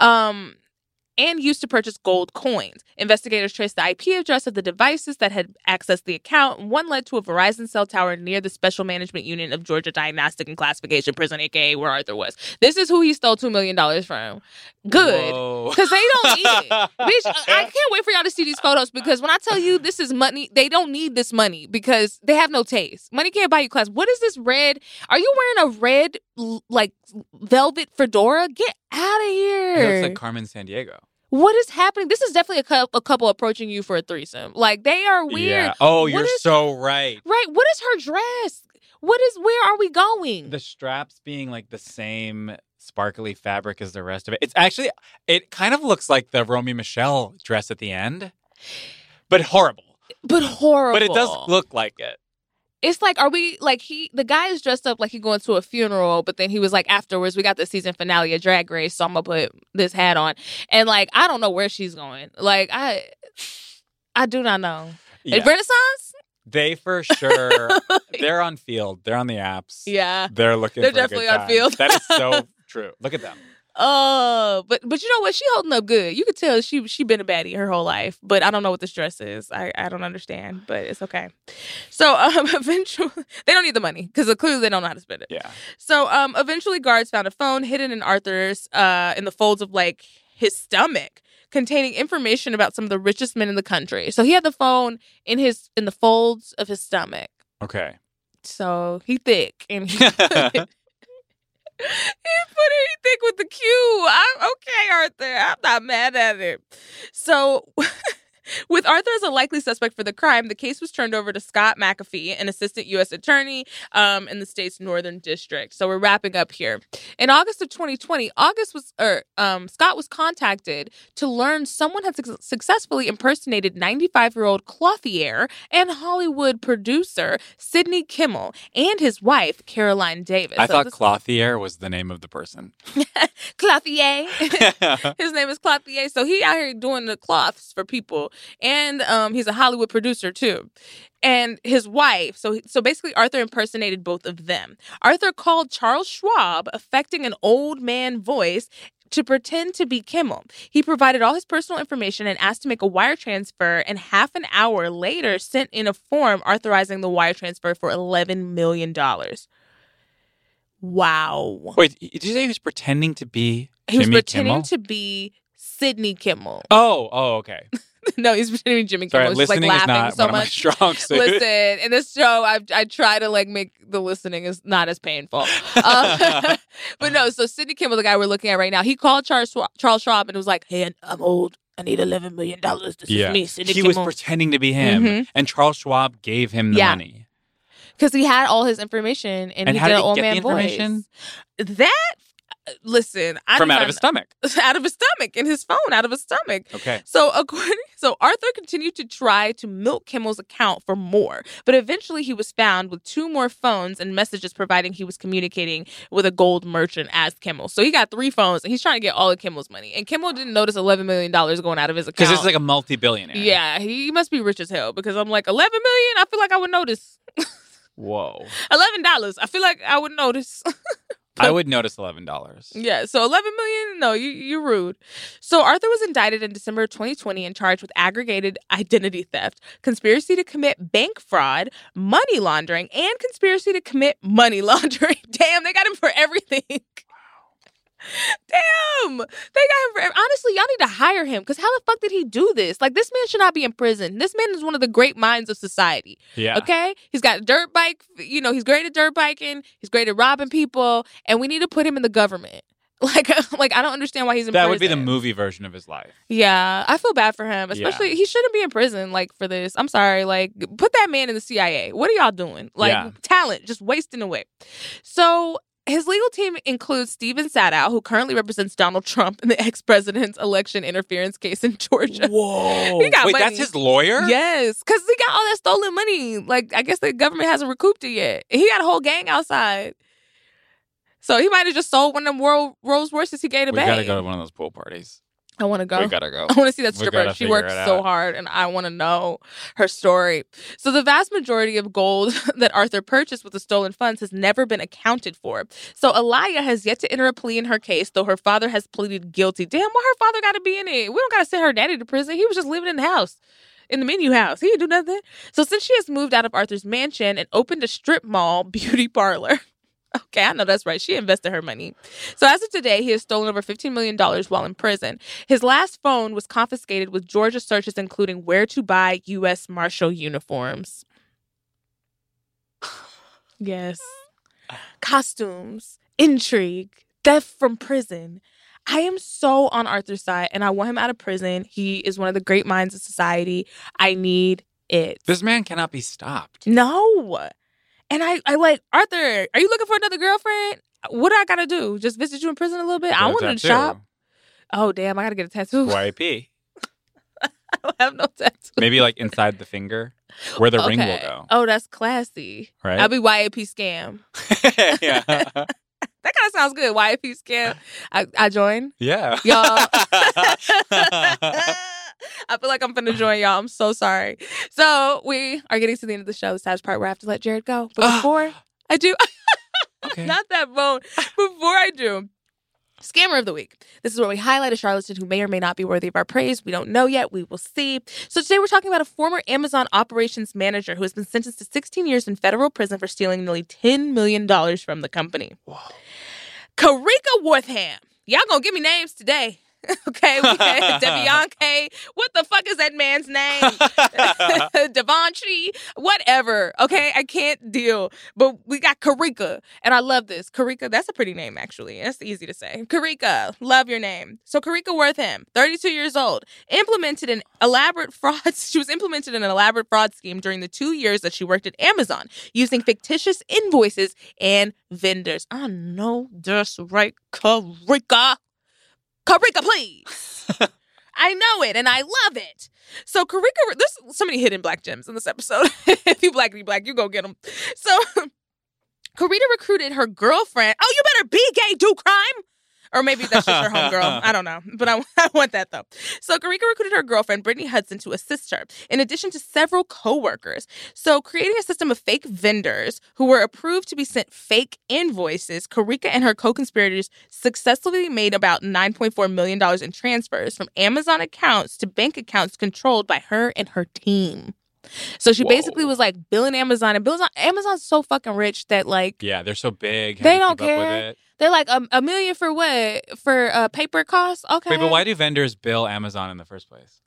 Speaker 1: and used to purchase gold coins. Investigators traced the IP address of the devices that had accessed the account, and one led to a Verizon cell tower near the Special Management Unit of Georgia Diagnostic and Classification Prison, a.k.a. where Arthur was. This is who he stole $2 million from. Good. Because they don't need it. Bitch, I can't wait for y'all to see these photos because when I tell you this is money, they don't need this money because they have no taste. Money can't buy you class. What is this red? Are you wearing a red, like, velvet fedora? Get out of here.
Speaker 2: It looks like Carmen Sandiego.
Speaker 1: What is happening? This is definitely a couple approaching you for a threesome. Like, they are weird.
Speaker 2: Yeah. Oh,
Speaker 1: What
Speaker 2: you're
Speaker 1: is-
Speaker 2: so right.
Speaker 1: Right. What is her dress? Where are we going?
Speaker 2: The straps being like the same sparkly fabric as the rest of it. It's actually, it kind of looks like the Romy Michelle dress at the end, but horrible.
Speaker 1: But horrible.
Speaker 2: But it does look like it.
Speaker 1: It's like, are we like the guy is dressed up like he going to a funeral, but then he was like, afterwards, we got the season finale of Drag Race, so I'm gonna put this hat on. And like, I don't know where she's going. Like, I do not know.
Speaker 2: Yeah.
Speaker 1: Renaissance?
Speaker 2: They for sure, they're on Field. They're on the apps.
Speaker 1: Yeah.
Speaker 2: They're looking
Speaker 1: They're
Speaker 2: for a good
Speaker 1: definitely on
Speaker 2: time.
Speaker 1: Field.
Speaker 2: That is so true. Look at them.
Speaker 1: But you know what? She holding up good. You could tell she been a baddie her whole life. But I don't know what this dress is. I don't understand, but it's okay. So eventually they don't need the money because clearly they don't know how to spend it.
Speaker 2: Yeah.
Speaker 1: So eventually guards found a phone hidden in Arthur's in the folds of like his stomach, containing information about some of the richest men in the country. So he had the phone in the folds of his stomach.
Speaker 2: Okay.
Speaker 1: So he thick and he put it. He put anything with the Q. I'm okay, Arthur. I'm not mad at it. So, with Arthur as a likely suspect for the crime, the case was turned over to Scott McAfee, an assistant U.S. attorney in the state's Northern District. So we're wrapping up here. In August of 2020, Scott was contacted to learn someone had successfully impersonated 95-year-old Clothier and Hollywood producer Sidney Kimmel and his wife, Caroline Davis.
Speaker 2: I thought Clothier was the name of the person.
Speaker 1: Clothier. His name is Clothier. So he out here doing the cloths for people. And he's a Hollywood producer too. And his wife. So basically Arthur impersonated both of them. Arthur called Charles Schwab, affecting an old man voice, to pretend to be Kimmel. He provided all his personal information and asked to make a wire transfer, and half an hour later sent in a form authorizing the wire transfer for $11 million. Wow.
Speaker 2: Wait, did you say he was pretending to be
Speaker 1: He was
Speaker 2: Jimmy
Speaker 1: pretending
Speaker 2: Kimmel?
Speaker 1: to be Sidney Kimmel.
Speaker 2: Oh, okay.
Speaker 1: No, he's pretending to be Jimmy
Speaker 2: Sorry,
Speaker 1: Kimmel. He's just like
Speaker 2: listening is
Speaker 1: laughing
Speaker 2: not
Speaker 1: so
Speaker 2: one of my
Speaker 1: much.
Speaker 2: strong suits.
Speaker 1: Listen, in this show, I try to like make the listening is not as painful. But no, so Sidney Kimmel, the guy we're looking at right now, he called Charles Schwab and was like, "Hey, I'm old. I need $11 million. This is me, Sidney
Speaker 2: He
Speaker 1: Kimmel."
Speaker 2: was pretending to be him,
Speaker 1: Mhm.
Speaker 2: and Charles Schwab gave him the
Speaker 1: Yeah.
Speaker 2: money.
Speaker 1: Because he had all his information and he
Speaker 2: how
Speaker 1: did
Speaker 2: did
Speaker 1: an
Speaker 2: he
Speaker 1: old
Speaker 2: get
Speaker 1: man
Speaker 2: the information?
Speaker 1: voice. That, listen, I
Speaker 2: From
Speaker 1: didn't
Speaker 2: out of his stomach.
Speaker 1: out of his stomach, in his phone, out of his stomach.
Speaker 2: Okay.
Speaker 1: So Arthur continued to try to milk Kimmel's account for more, but eventually he was found with 2 more phones and messages providing he was communicating with a gold merchant as Kimmel. So he got 3 phones and he's trying to get all of Kimmel's money. And Kimmel didn't notice $11 million going out of his account.
Speaker 2: Because it's like a multi-billionaire.
Speaker 1: Yeah, he must be rich as hell because I'm like, $11 million? I feel like I would notice.
Speaker 2: Whoa.
Speaker 1: $11. I feel like I would notice.
Speaker 2: I would notice $11.
Speaker 1: Yeah, so $11 million, no, you're rude. So Arthur was indicted in December of 2020 and charged with aggravated identity theft, conspiracy to commit bank fraud, money laundering, and conspiracy to commit money laundering. Damn, they got him for everything. Damn, they got him for honestly, y'all need to hire him because how the fuck did he do this? Like, this man should not be in prison. This man is one of the great minds of society.
Speaker 2: Yeah.
Speaker 1: Okay, he's got a dirt bike. You know, he's great at dirt biking. He's great at robbing people, and we need to put him in the government. Like I don't understand why he's in
Speaker 2: That
Speaker 1: prison.
Speaker 2: would be the movie version of his life.
Speaker 1: Yeah, I feel bad for him. Especially, he shouldn't be in prison like for this. I'm sorry. Like, put that man in the CIA. What are y'all doing? Like,
Speaker 2: Yeah.
Speaker 1: talent just wasting away. So his legal team includes Steven Sadow, who currently represents Donald Trump in the ex-president's election interference case in Georgia.
Speaker 2: Whoa.
Speaker 1: He got
Speaker 2: Wait,
Speaker 1: money.
Speaker 2: that's his lawyer?
Speaker 1: Yes, because he got all that stolen money. Like, I guess the government hasn't recouped it yet. He got a whole gang outside. So he might have just sold one of them Rolls Royces he gave to
Speaker 2: We
Speaker 1: Bay.
Speaker 2: gotta go to one of those pool parties.
Speaker 1: I want to go.
Speaker 2: We gotta go.
Speaker 1: I want to see that
Speaker 2: We
Speaker 1: stripper.
Speaker 2: gotta
Speaker 1: She
Speaker 2: figure
Speaker 1: works
Speaker 2: it
Speaker 1: so
Speaker 2: out.
Speaker 1: hard, and I want to know her story. So the vast majority of gold that Arthur purchased with the stolen funds has never been accounted for. So Aliyah has yet to enter a plea in her case, though her father has pleaded guilty. Damn, why her father got to be in it? We don't got to send her daddy to prison. He was just living in the house. In the menu house. He didn't do nothing. So since she has moved out of Arthur's mansion and opened a strip mall beauty parlor. Okay, I know that's right. She invested her money. So as of today, he has stolen over $15 million while in prison. His last phone was confiscated with Georgia searches including where to buy U.S. Marshal uniforms. Yes. Costumes, intrigue, theft from prison. I am so on Arthur's side, and I want him out of prison. He is one of the great minds of society. I need it.
Speaker 2: This man cannot be stopped.
Speaker 1: No. And I like, Arthur, are you looking for another girlfriend? What do I got to do? Just visit you in prison a little bit? I want to shop. Oh, damn, I got to get a tattoo.
Speaker 2: YP.
Speaker 1: I don't have no tattoo.
Speaker 2: Maybe like inside the finger where the ring will go.
Speaker 1: Oh, that's classy.
Speaker 2: Right?
Speaker 1: I'll be YAP scam.
Speaker 2: Yeah.
Speaker 1: That kind of sounds good. YAP scam. I join.
Speaker 2: Yeah.
Speaker 1: Y'all. I feel like I'm finna join y'all. I'm so sorry. So we are getting to the end of the show. This time's part where I have to let Jared go. But before I do,
Speaker 2: Okay.
Speaker 1: not that bone. Before I do, Scammer of the Week. This is where we highlight a charlatan who may or may not be worthy of our praise. We don't know yet. We will see. So today we're talking about a former Amazon operations manager who has been sentenced to 16 years in federal prison for stealing nearly $10 million from the company.
Speaker 2: Whoa.
Speaker 1: Karika Wortham. Y'all gonna give me names today. Okay, we had Debianke. What the fuck is that man's name? Devonchi, whatever. Okay, I can't deal. But we got Karika, and I love this. Karika, that's a pretty name, actually. That's easy to say. Karika, love your name. So Karika Wortham, 32 years old, implemented an elaborate fraud. She was implemented in an elaborate fraud scheme during the 2 years that she worked at Amazon, using fictitious invoices and vendors. I know that's right, Karika. Karika, please. I know it, and I love it. So Karika, there's so many hidden black gems in this episode. If you black, you go get them. So Karika recruited her girlfriend. Oh, you better be gay, do crime. Or maybe that's just her homegirl. I don't know. But I want that, though. So Karika recruited her girlfriend, Brittany Hudson, to assist her, in addition to several co-workers. So creating a system of fake vendors who were approved to be sent fake invoices, Karika and her co-conspirators successfully made about $9.4 million in transfers from Amazon accounts to bank accounts controlled by her and her team. So she basically was like billing Amazon, and Amazon's so fucking rich that like,
Speaker 2: yeah, they're so big.
Speaker 1: They
Speaker 2: How
Speaker 1: don't
Speaker 2: do you keep up
Speaker 1: care.
Speaker 2: with it?
Speaker 1: They're like, $1 million for what? For paper costs? Okay.
Speaker 2: Wait, but why do vendors bill Amazon in the first place?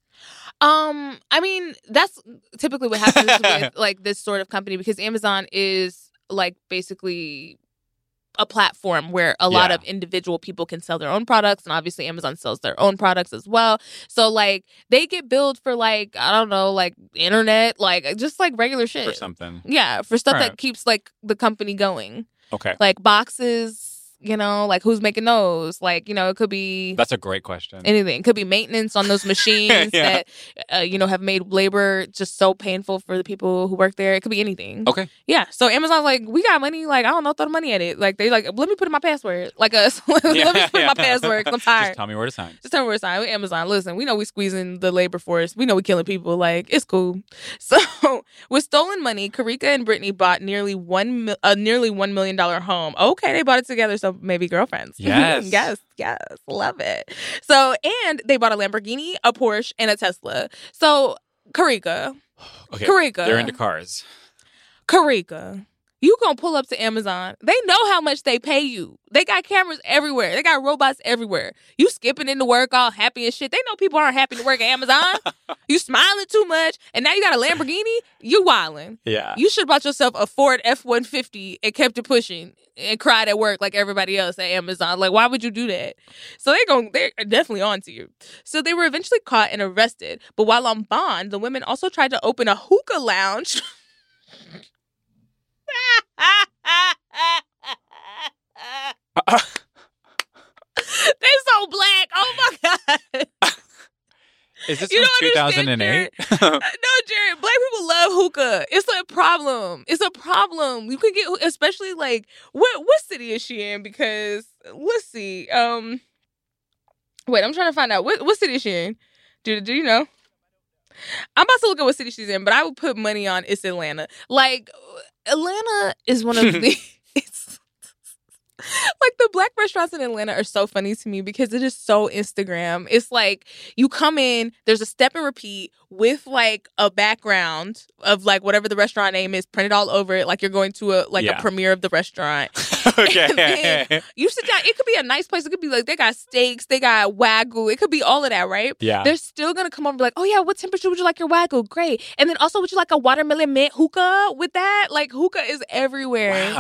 Speaker 1: I mean, that's typically what happens with like this sort of company, because Amazon is like basically a platform where a lot of individual people can sell their own products, and obviously Amazon sells their own products as well. So like they get billed for like, I don't know, like internet, like just like regular shit.
Speaker 2: For something.
Speaker 1: Yeah, for stuff
Speaker 2: All
Speaker 1: that
Speaker 2: right.
Speaker 1: keeps like the company going.
Speaker 2: Okay.
Speaker 1: Like boxes, you know, like who's making those? Like, you know, it could be
Speaker 2: That's a great question.
Speaker 1: anything. It could be maintenance on those machines
Speaker 2: Yeah.
Speaker 1: that, you know, have made labor just so painful for the people who work there. It could be anything.
Speaker 2: Okay.
Speaker 1: Yeah. So Amazon's like, we got money. Like, I don't know, throw the money at it. Like, they like, let me put in my password. Like, let me put in my password 'cause I'm tired.
Speaker 2: Just tell me where to sign.
Speaker 1: Just tell me where it's on. Amazon, listen, we know we squeezing the labor force. We know we killing people. Like, it's cool. So with stolen money, Karika and Brittany bought nearly $1 million home. Okay, they bought it together, so maybe girlfriends.
Speaker 2: Yes.
Speaker 1: yes. Love it. So, and they bought a Lamborghini, a Porsche, and a Tesla. So, Karika,
Speaker 2: They're into cars.
Speaker 1: you gonna pull up to Amazon. They know how much they pay you. They got cameras everywhere. They got robots everywhere. You skipping into work all happy and shit. They know people aren't happy to work at Amazon. You smiling too much, and now you got a Lamborghini. You wildin'.
Speaker 2: Yeah.
Speaker 1: You should have bought yourself a Ford F-150 and kept it pushing and cried at work like everybody else at Amazon. Like, why would you do that? So they're definitely on to you. So they were eventually caught and arrested. But while on bond, the women also tried to open a hookah lounge. They're so black. Oh my God.
Speaker 2: Is this
Speaker 1: You
Speaker 2: from
Speaker 1: don't understand,
Speaker 2: 2008?
Speaker 1: No, Jared, black people love hookah. It's a problem. It's a problem. You can get, especially like, what city is she in? Because, let's see. Wait, I'm trying to find out. What city is she in? Do you know? I'm about to look at what city she's in, but I would put money on it's Atlanta. Like, Atlanta is one of the... It's, like, the black restaurants in Atlanta are so funny to me because it is so Instagram. It's like, you come in, there's a step and repeat with, like, a background of, like, whatever the restaurant name is printed all over it, like you're going to a premiere of the restaurant.
Speaker 2: Okay.
Speaker 1: You sit down, it could be a nice place. It could be, like, they got steaks, they got Wagyu. It could be all of that, right?
Speaker 2: Yeah.
Speaker 1: They're still going to come over and be like, oh, yeah, what temperature would you like your Wagyu? Great. And then also, would you like a watermelon mint hookah with that? Like, hookah is everywhere.
Speaker 2: Wow.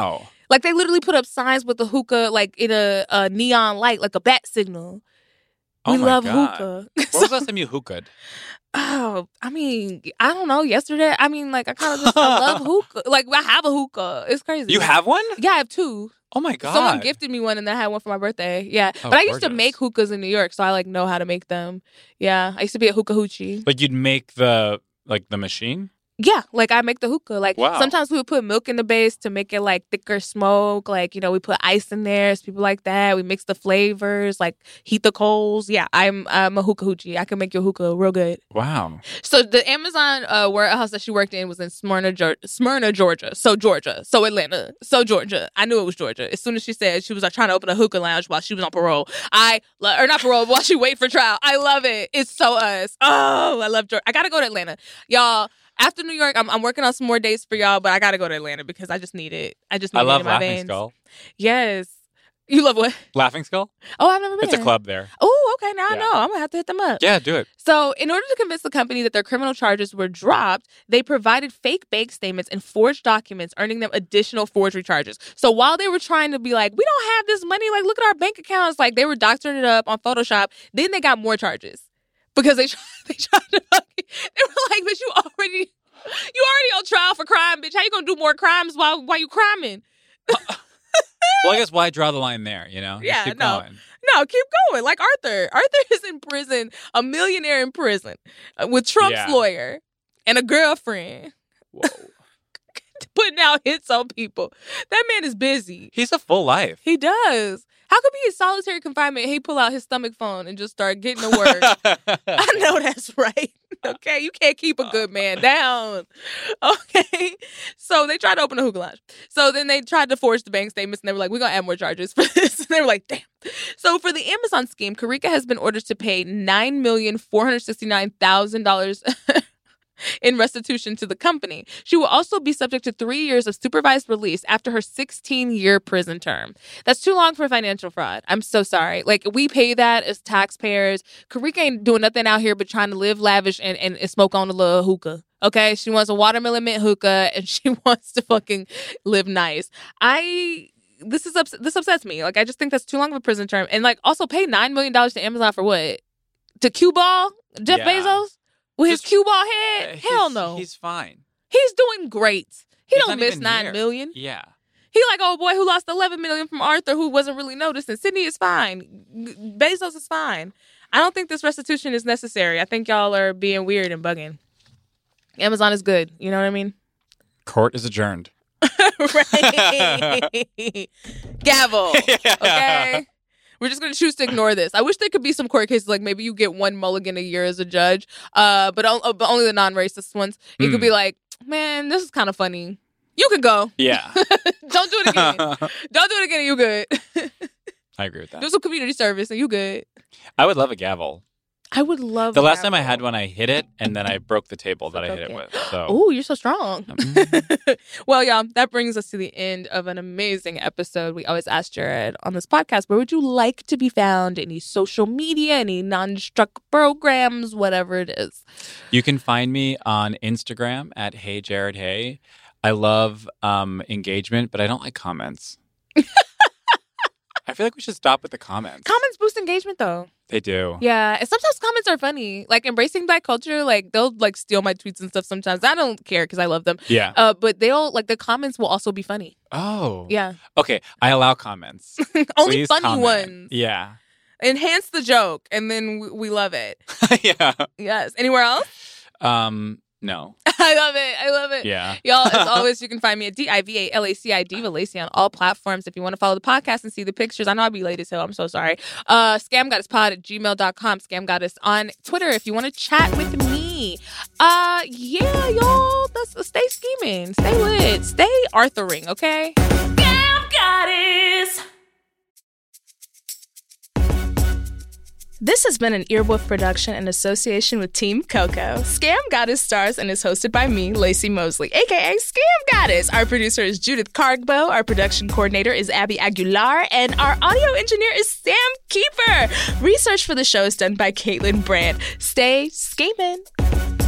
Speaker 1: Like, they literally put up signs with the hookah, like, in a neon light, like a bat signal. We love hookah.
Speaker 2: When was the last time you hookah'd?
Speaker 1: Oh, I mean, I don't know. Yesterday, I mean, like, I love hookah. Like, I have a hookah. It's crazy.
Speaker 2: You have one?
Speaker 1: Yeah, I have two.
Speaker 2: Oh, my God.
Speaker 1: Someone gifted me one, and then I had one for my birthday. Yeah.
Speaker 2: Oh,
Speaker 1: but I used to
Speaker 2: gorgeous.
Speaker 1: make hookahs in New York, so I, like, know how to make them. Yeah. I used to be a hookah hoochie.
Speaker 2: Like, you'd make the machine?
Speaker 1: Yeah, like I make the hookah. Like
Speaker 2: Wow.
Speaker 1: sometimes we would put milk in the base to make it like thicker smoke. Like, you know, we put ice in there, so people like that. We mix the flavors, like heat the coals. Yeah, I'm a hookah hoochie. I can make your hookah real good.
Speaker 2: Wow.
Speaker 1: So the Amazon warehouse that she worked in was in Smyrna, Georgia. So Georgia. So Atlanta. So Georgia. I knew it was Georgia. As soon as she said she was like trying to open a hookah lounge while she was on parole. Or not parole, but while she wait for trial. I love it. It's so us. Oh, I love Georgia. I gotta go to Atlanta. Y'all, after New York, I'm working on some more dates for y'all, but I gotta go to Atlanta because I just need it. I just need
Speaker 2: I
Speaker 1: it
Speaker 2: love
Speaker 1: in my
Speaker 2: Laughing
Speaker 1: veins.
Speaker 2: Skull.
Speaker 1: Yes. You love what?
Speaker 2: Laughing Skull?
Speaker 1: Oh, I've never been
Speaker 2: It's a
Speaker 1: there.
Speaker 2: club there.
Speaker 1: Oh, okay. Now I
Speaker 2: Yeah.
Speaker 1: know. I'm gonna have to hit them up.
Speaker 2: Yeah, do it.
Speaker 1: So, in order to convince the company that their criminal charges were dropped, they provided fake bank statements and forged documents, earning them additional forgery charges. So, while they were trying to be like, we don't have this money, like, look at our bank accounts, like, they were doctoring it up on Photoshop, then they got more charges. Because they tried to fucking, they were like, but you already on trial for crime, bitch. How you gonna do more crimes while you criming?
Speaker 2: Well, I guess why draw the line there, you know? Just
Speaker 1: Yeah,
Speaker 2: keep
Speaker 1: no.
Speaker 2: going.
Speaker 1: No, keep going. Like Arthur. Arthur is in prison, a millionaire in prison, with Trump's
Speaker 2: Yeah.
Speaker 1: lawyer and a girlfriend,
Speaker 2: Whoa.
Speaker 1: putting out hits on people. That man is busy.
Speaker 2: He's a full life.
Speaker 1: He does. How could be in solitary confinement? He pull out his stomach phone and just start getting to work. I know that's right. Okay, you can't keep a good man down. Okay, so they tried to open a hookah lounge. So then they tried to forge the bank statements, and they were like, "We're gonna add more charges for this." And they were like, "Damn." So for the Amazon scheme, Karika has been ordered to pay $9,469,000 in restitution to the company. She will also be subject to 3 years of supervised release after her 16-year prison term. That's too long for financial fraud. I'm so sorry. Like, we pay that as taxpayers. Karika ain't doing nothing out here but trying to live lavish and smoke on a little hookah. Okay? She wants a watermelon mint hookah, and she wants to fucking live nice. This upsets me. Like, I just think that's too long of a prison term. And, like, also pay $9 million to Amazon for what? To cue ball? Jeff
Speaker 2: Yeah.
Speaker 1: Bezos? With his
Speaker 2: Just-
Speaker 1: cue ball head? Hell no.
Speaker 2: He's fine.
Speaker 1: He's doing great. He
Speaker 2: He's
Speaker 1: don't
Speaker 2: not
Speaker 1: miss
Speaker 2: even
Speaker 1: $9
Speaker 2: here.
Speaker 1: million.
Speaker 2: Yeah.
Speaker 1: He like old boy who lost $11 million from Arthur, who wasn't really noticed. And Sydney is fine. Bezos is fine. I don't think this restitution is necessary. I think y'all are being weird and bugging. Amazon is good. You know what I mean?
Speaker 2: Court is adjourned.
Speaker 1: Right. Gavel. Okay. We're just going to choose to ignore this. I wish there could be some court cases like maybe you get one mulligan a year as a judge, but only the non-racist ones. You could be like, man, this is kind of funny. You could go.
Speaker 2: Yeah.
Speaker 1: Don't do it again. Don't do it again and you good.
Speaker 2: I agree with that.
Speaker 1: Do some community service and you good.
Speaker 2: I would love a gavel.
Speaker 1: I would love
Speaker 2: The last time I had one, I hit it, and then I broke the table that I hit it
Speaker 1: Okay.
Speaker 2: with. So
Speaker 1: Oh, you're so strong. Well, y'all, that brings us to the end of an amazing episode. We always ask Jared on this podcast, where would you like to be found? Any social media, any non-struck programs, whatever it is.
Speaker 2: you can find me on Instagram at Hey Jared Hey. I love engagement, but I don't like comments. I feel like we should stop with the comments.
Speaker 1: Comments boost engagement, though.
Speaker 2: They do.
Speaker 1: Yeah, and sometimes comments are funny. Like, embracing Black culture, like, they'll, like, steal my tweets and stuff sometimes. I don't care because I love them.
Speaker 2: Yeah.
Speaker 1: But they'll, like, the comments will also be funny.
Speaker 2: Oh.
Speaker 1: Yeah.
Speaker 2: Okay. I allow comments.
Speaker 1: Only
Speaker 2: Please
Speaker 1: funny
Speaker 2: comment.
Speaker 1: ones.
Speaker 2: Yeah.
Speaker 1: Enhance the joke, and then we love it.
Speaker 2: Yeah.
Speaker 1: Yes. Anywhere else?
Speaker 2: No.
Speaker 1: I love it. I love it.
Speaker 2: Yeah.
Speaker 1: Y'all, as always, you can find me at DIVALACI, Diva Lacey, on all platforms. If you want to follow the podcast and see the pictures, I know I'll be late as hell. I'm so sorry. ScamGoddessPod@gmail.com. Scam Goddess on Twitter if you want to chat with me. Yeah, y'all. Stay scheming. Stay lit. Stay Arthuring, okay?
Speaker 3: Scam Goddess.
Speaker 5: This has been an Earwolf production in association with Team Coco. Scam Goddess stars and is hosted by me, Lacey Mosley, aka Scam Goddess. Our producer is Judith Cargbo. Our production coordinator is Abby Aguilar. And our audio engineer is Sam Keeper. Research for the show is done by Caitlin Brandt. Stay scheming.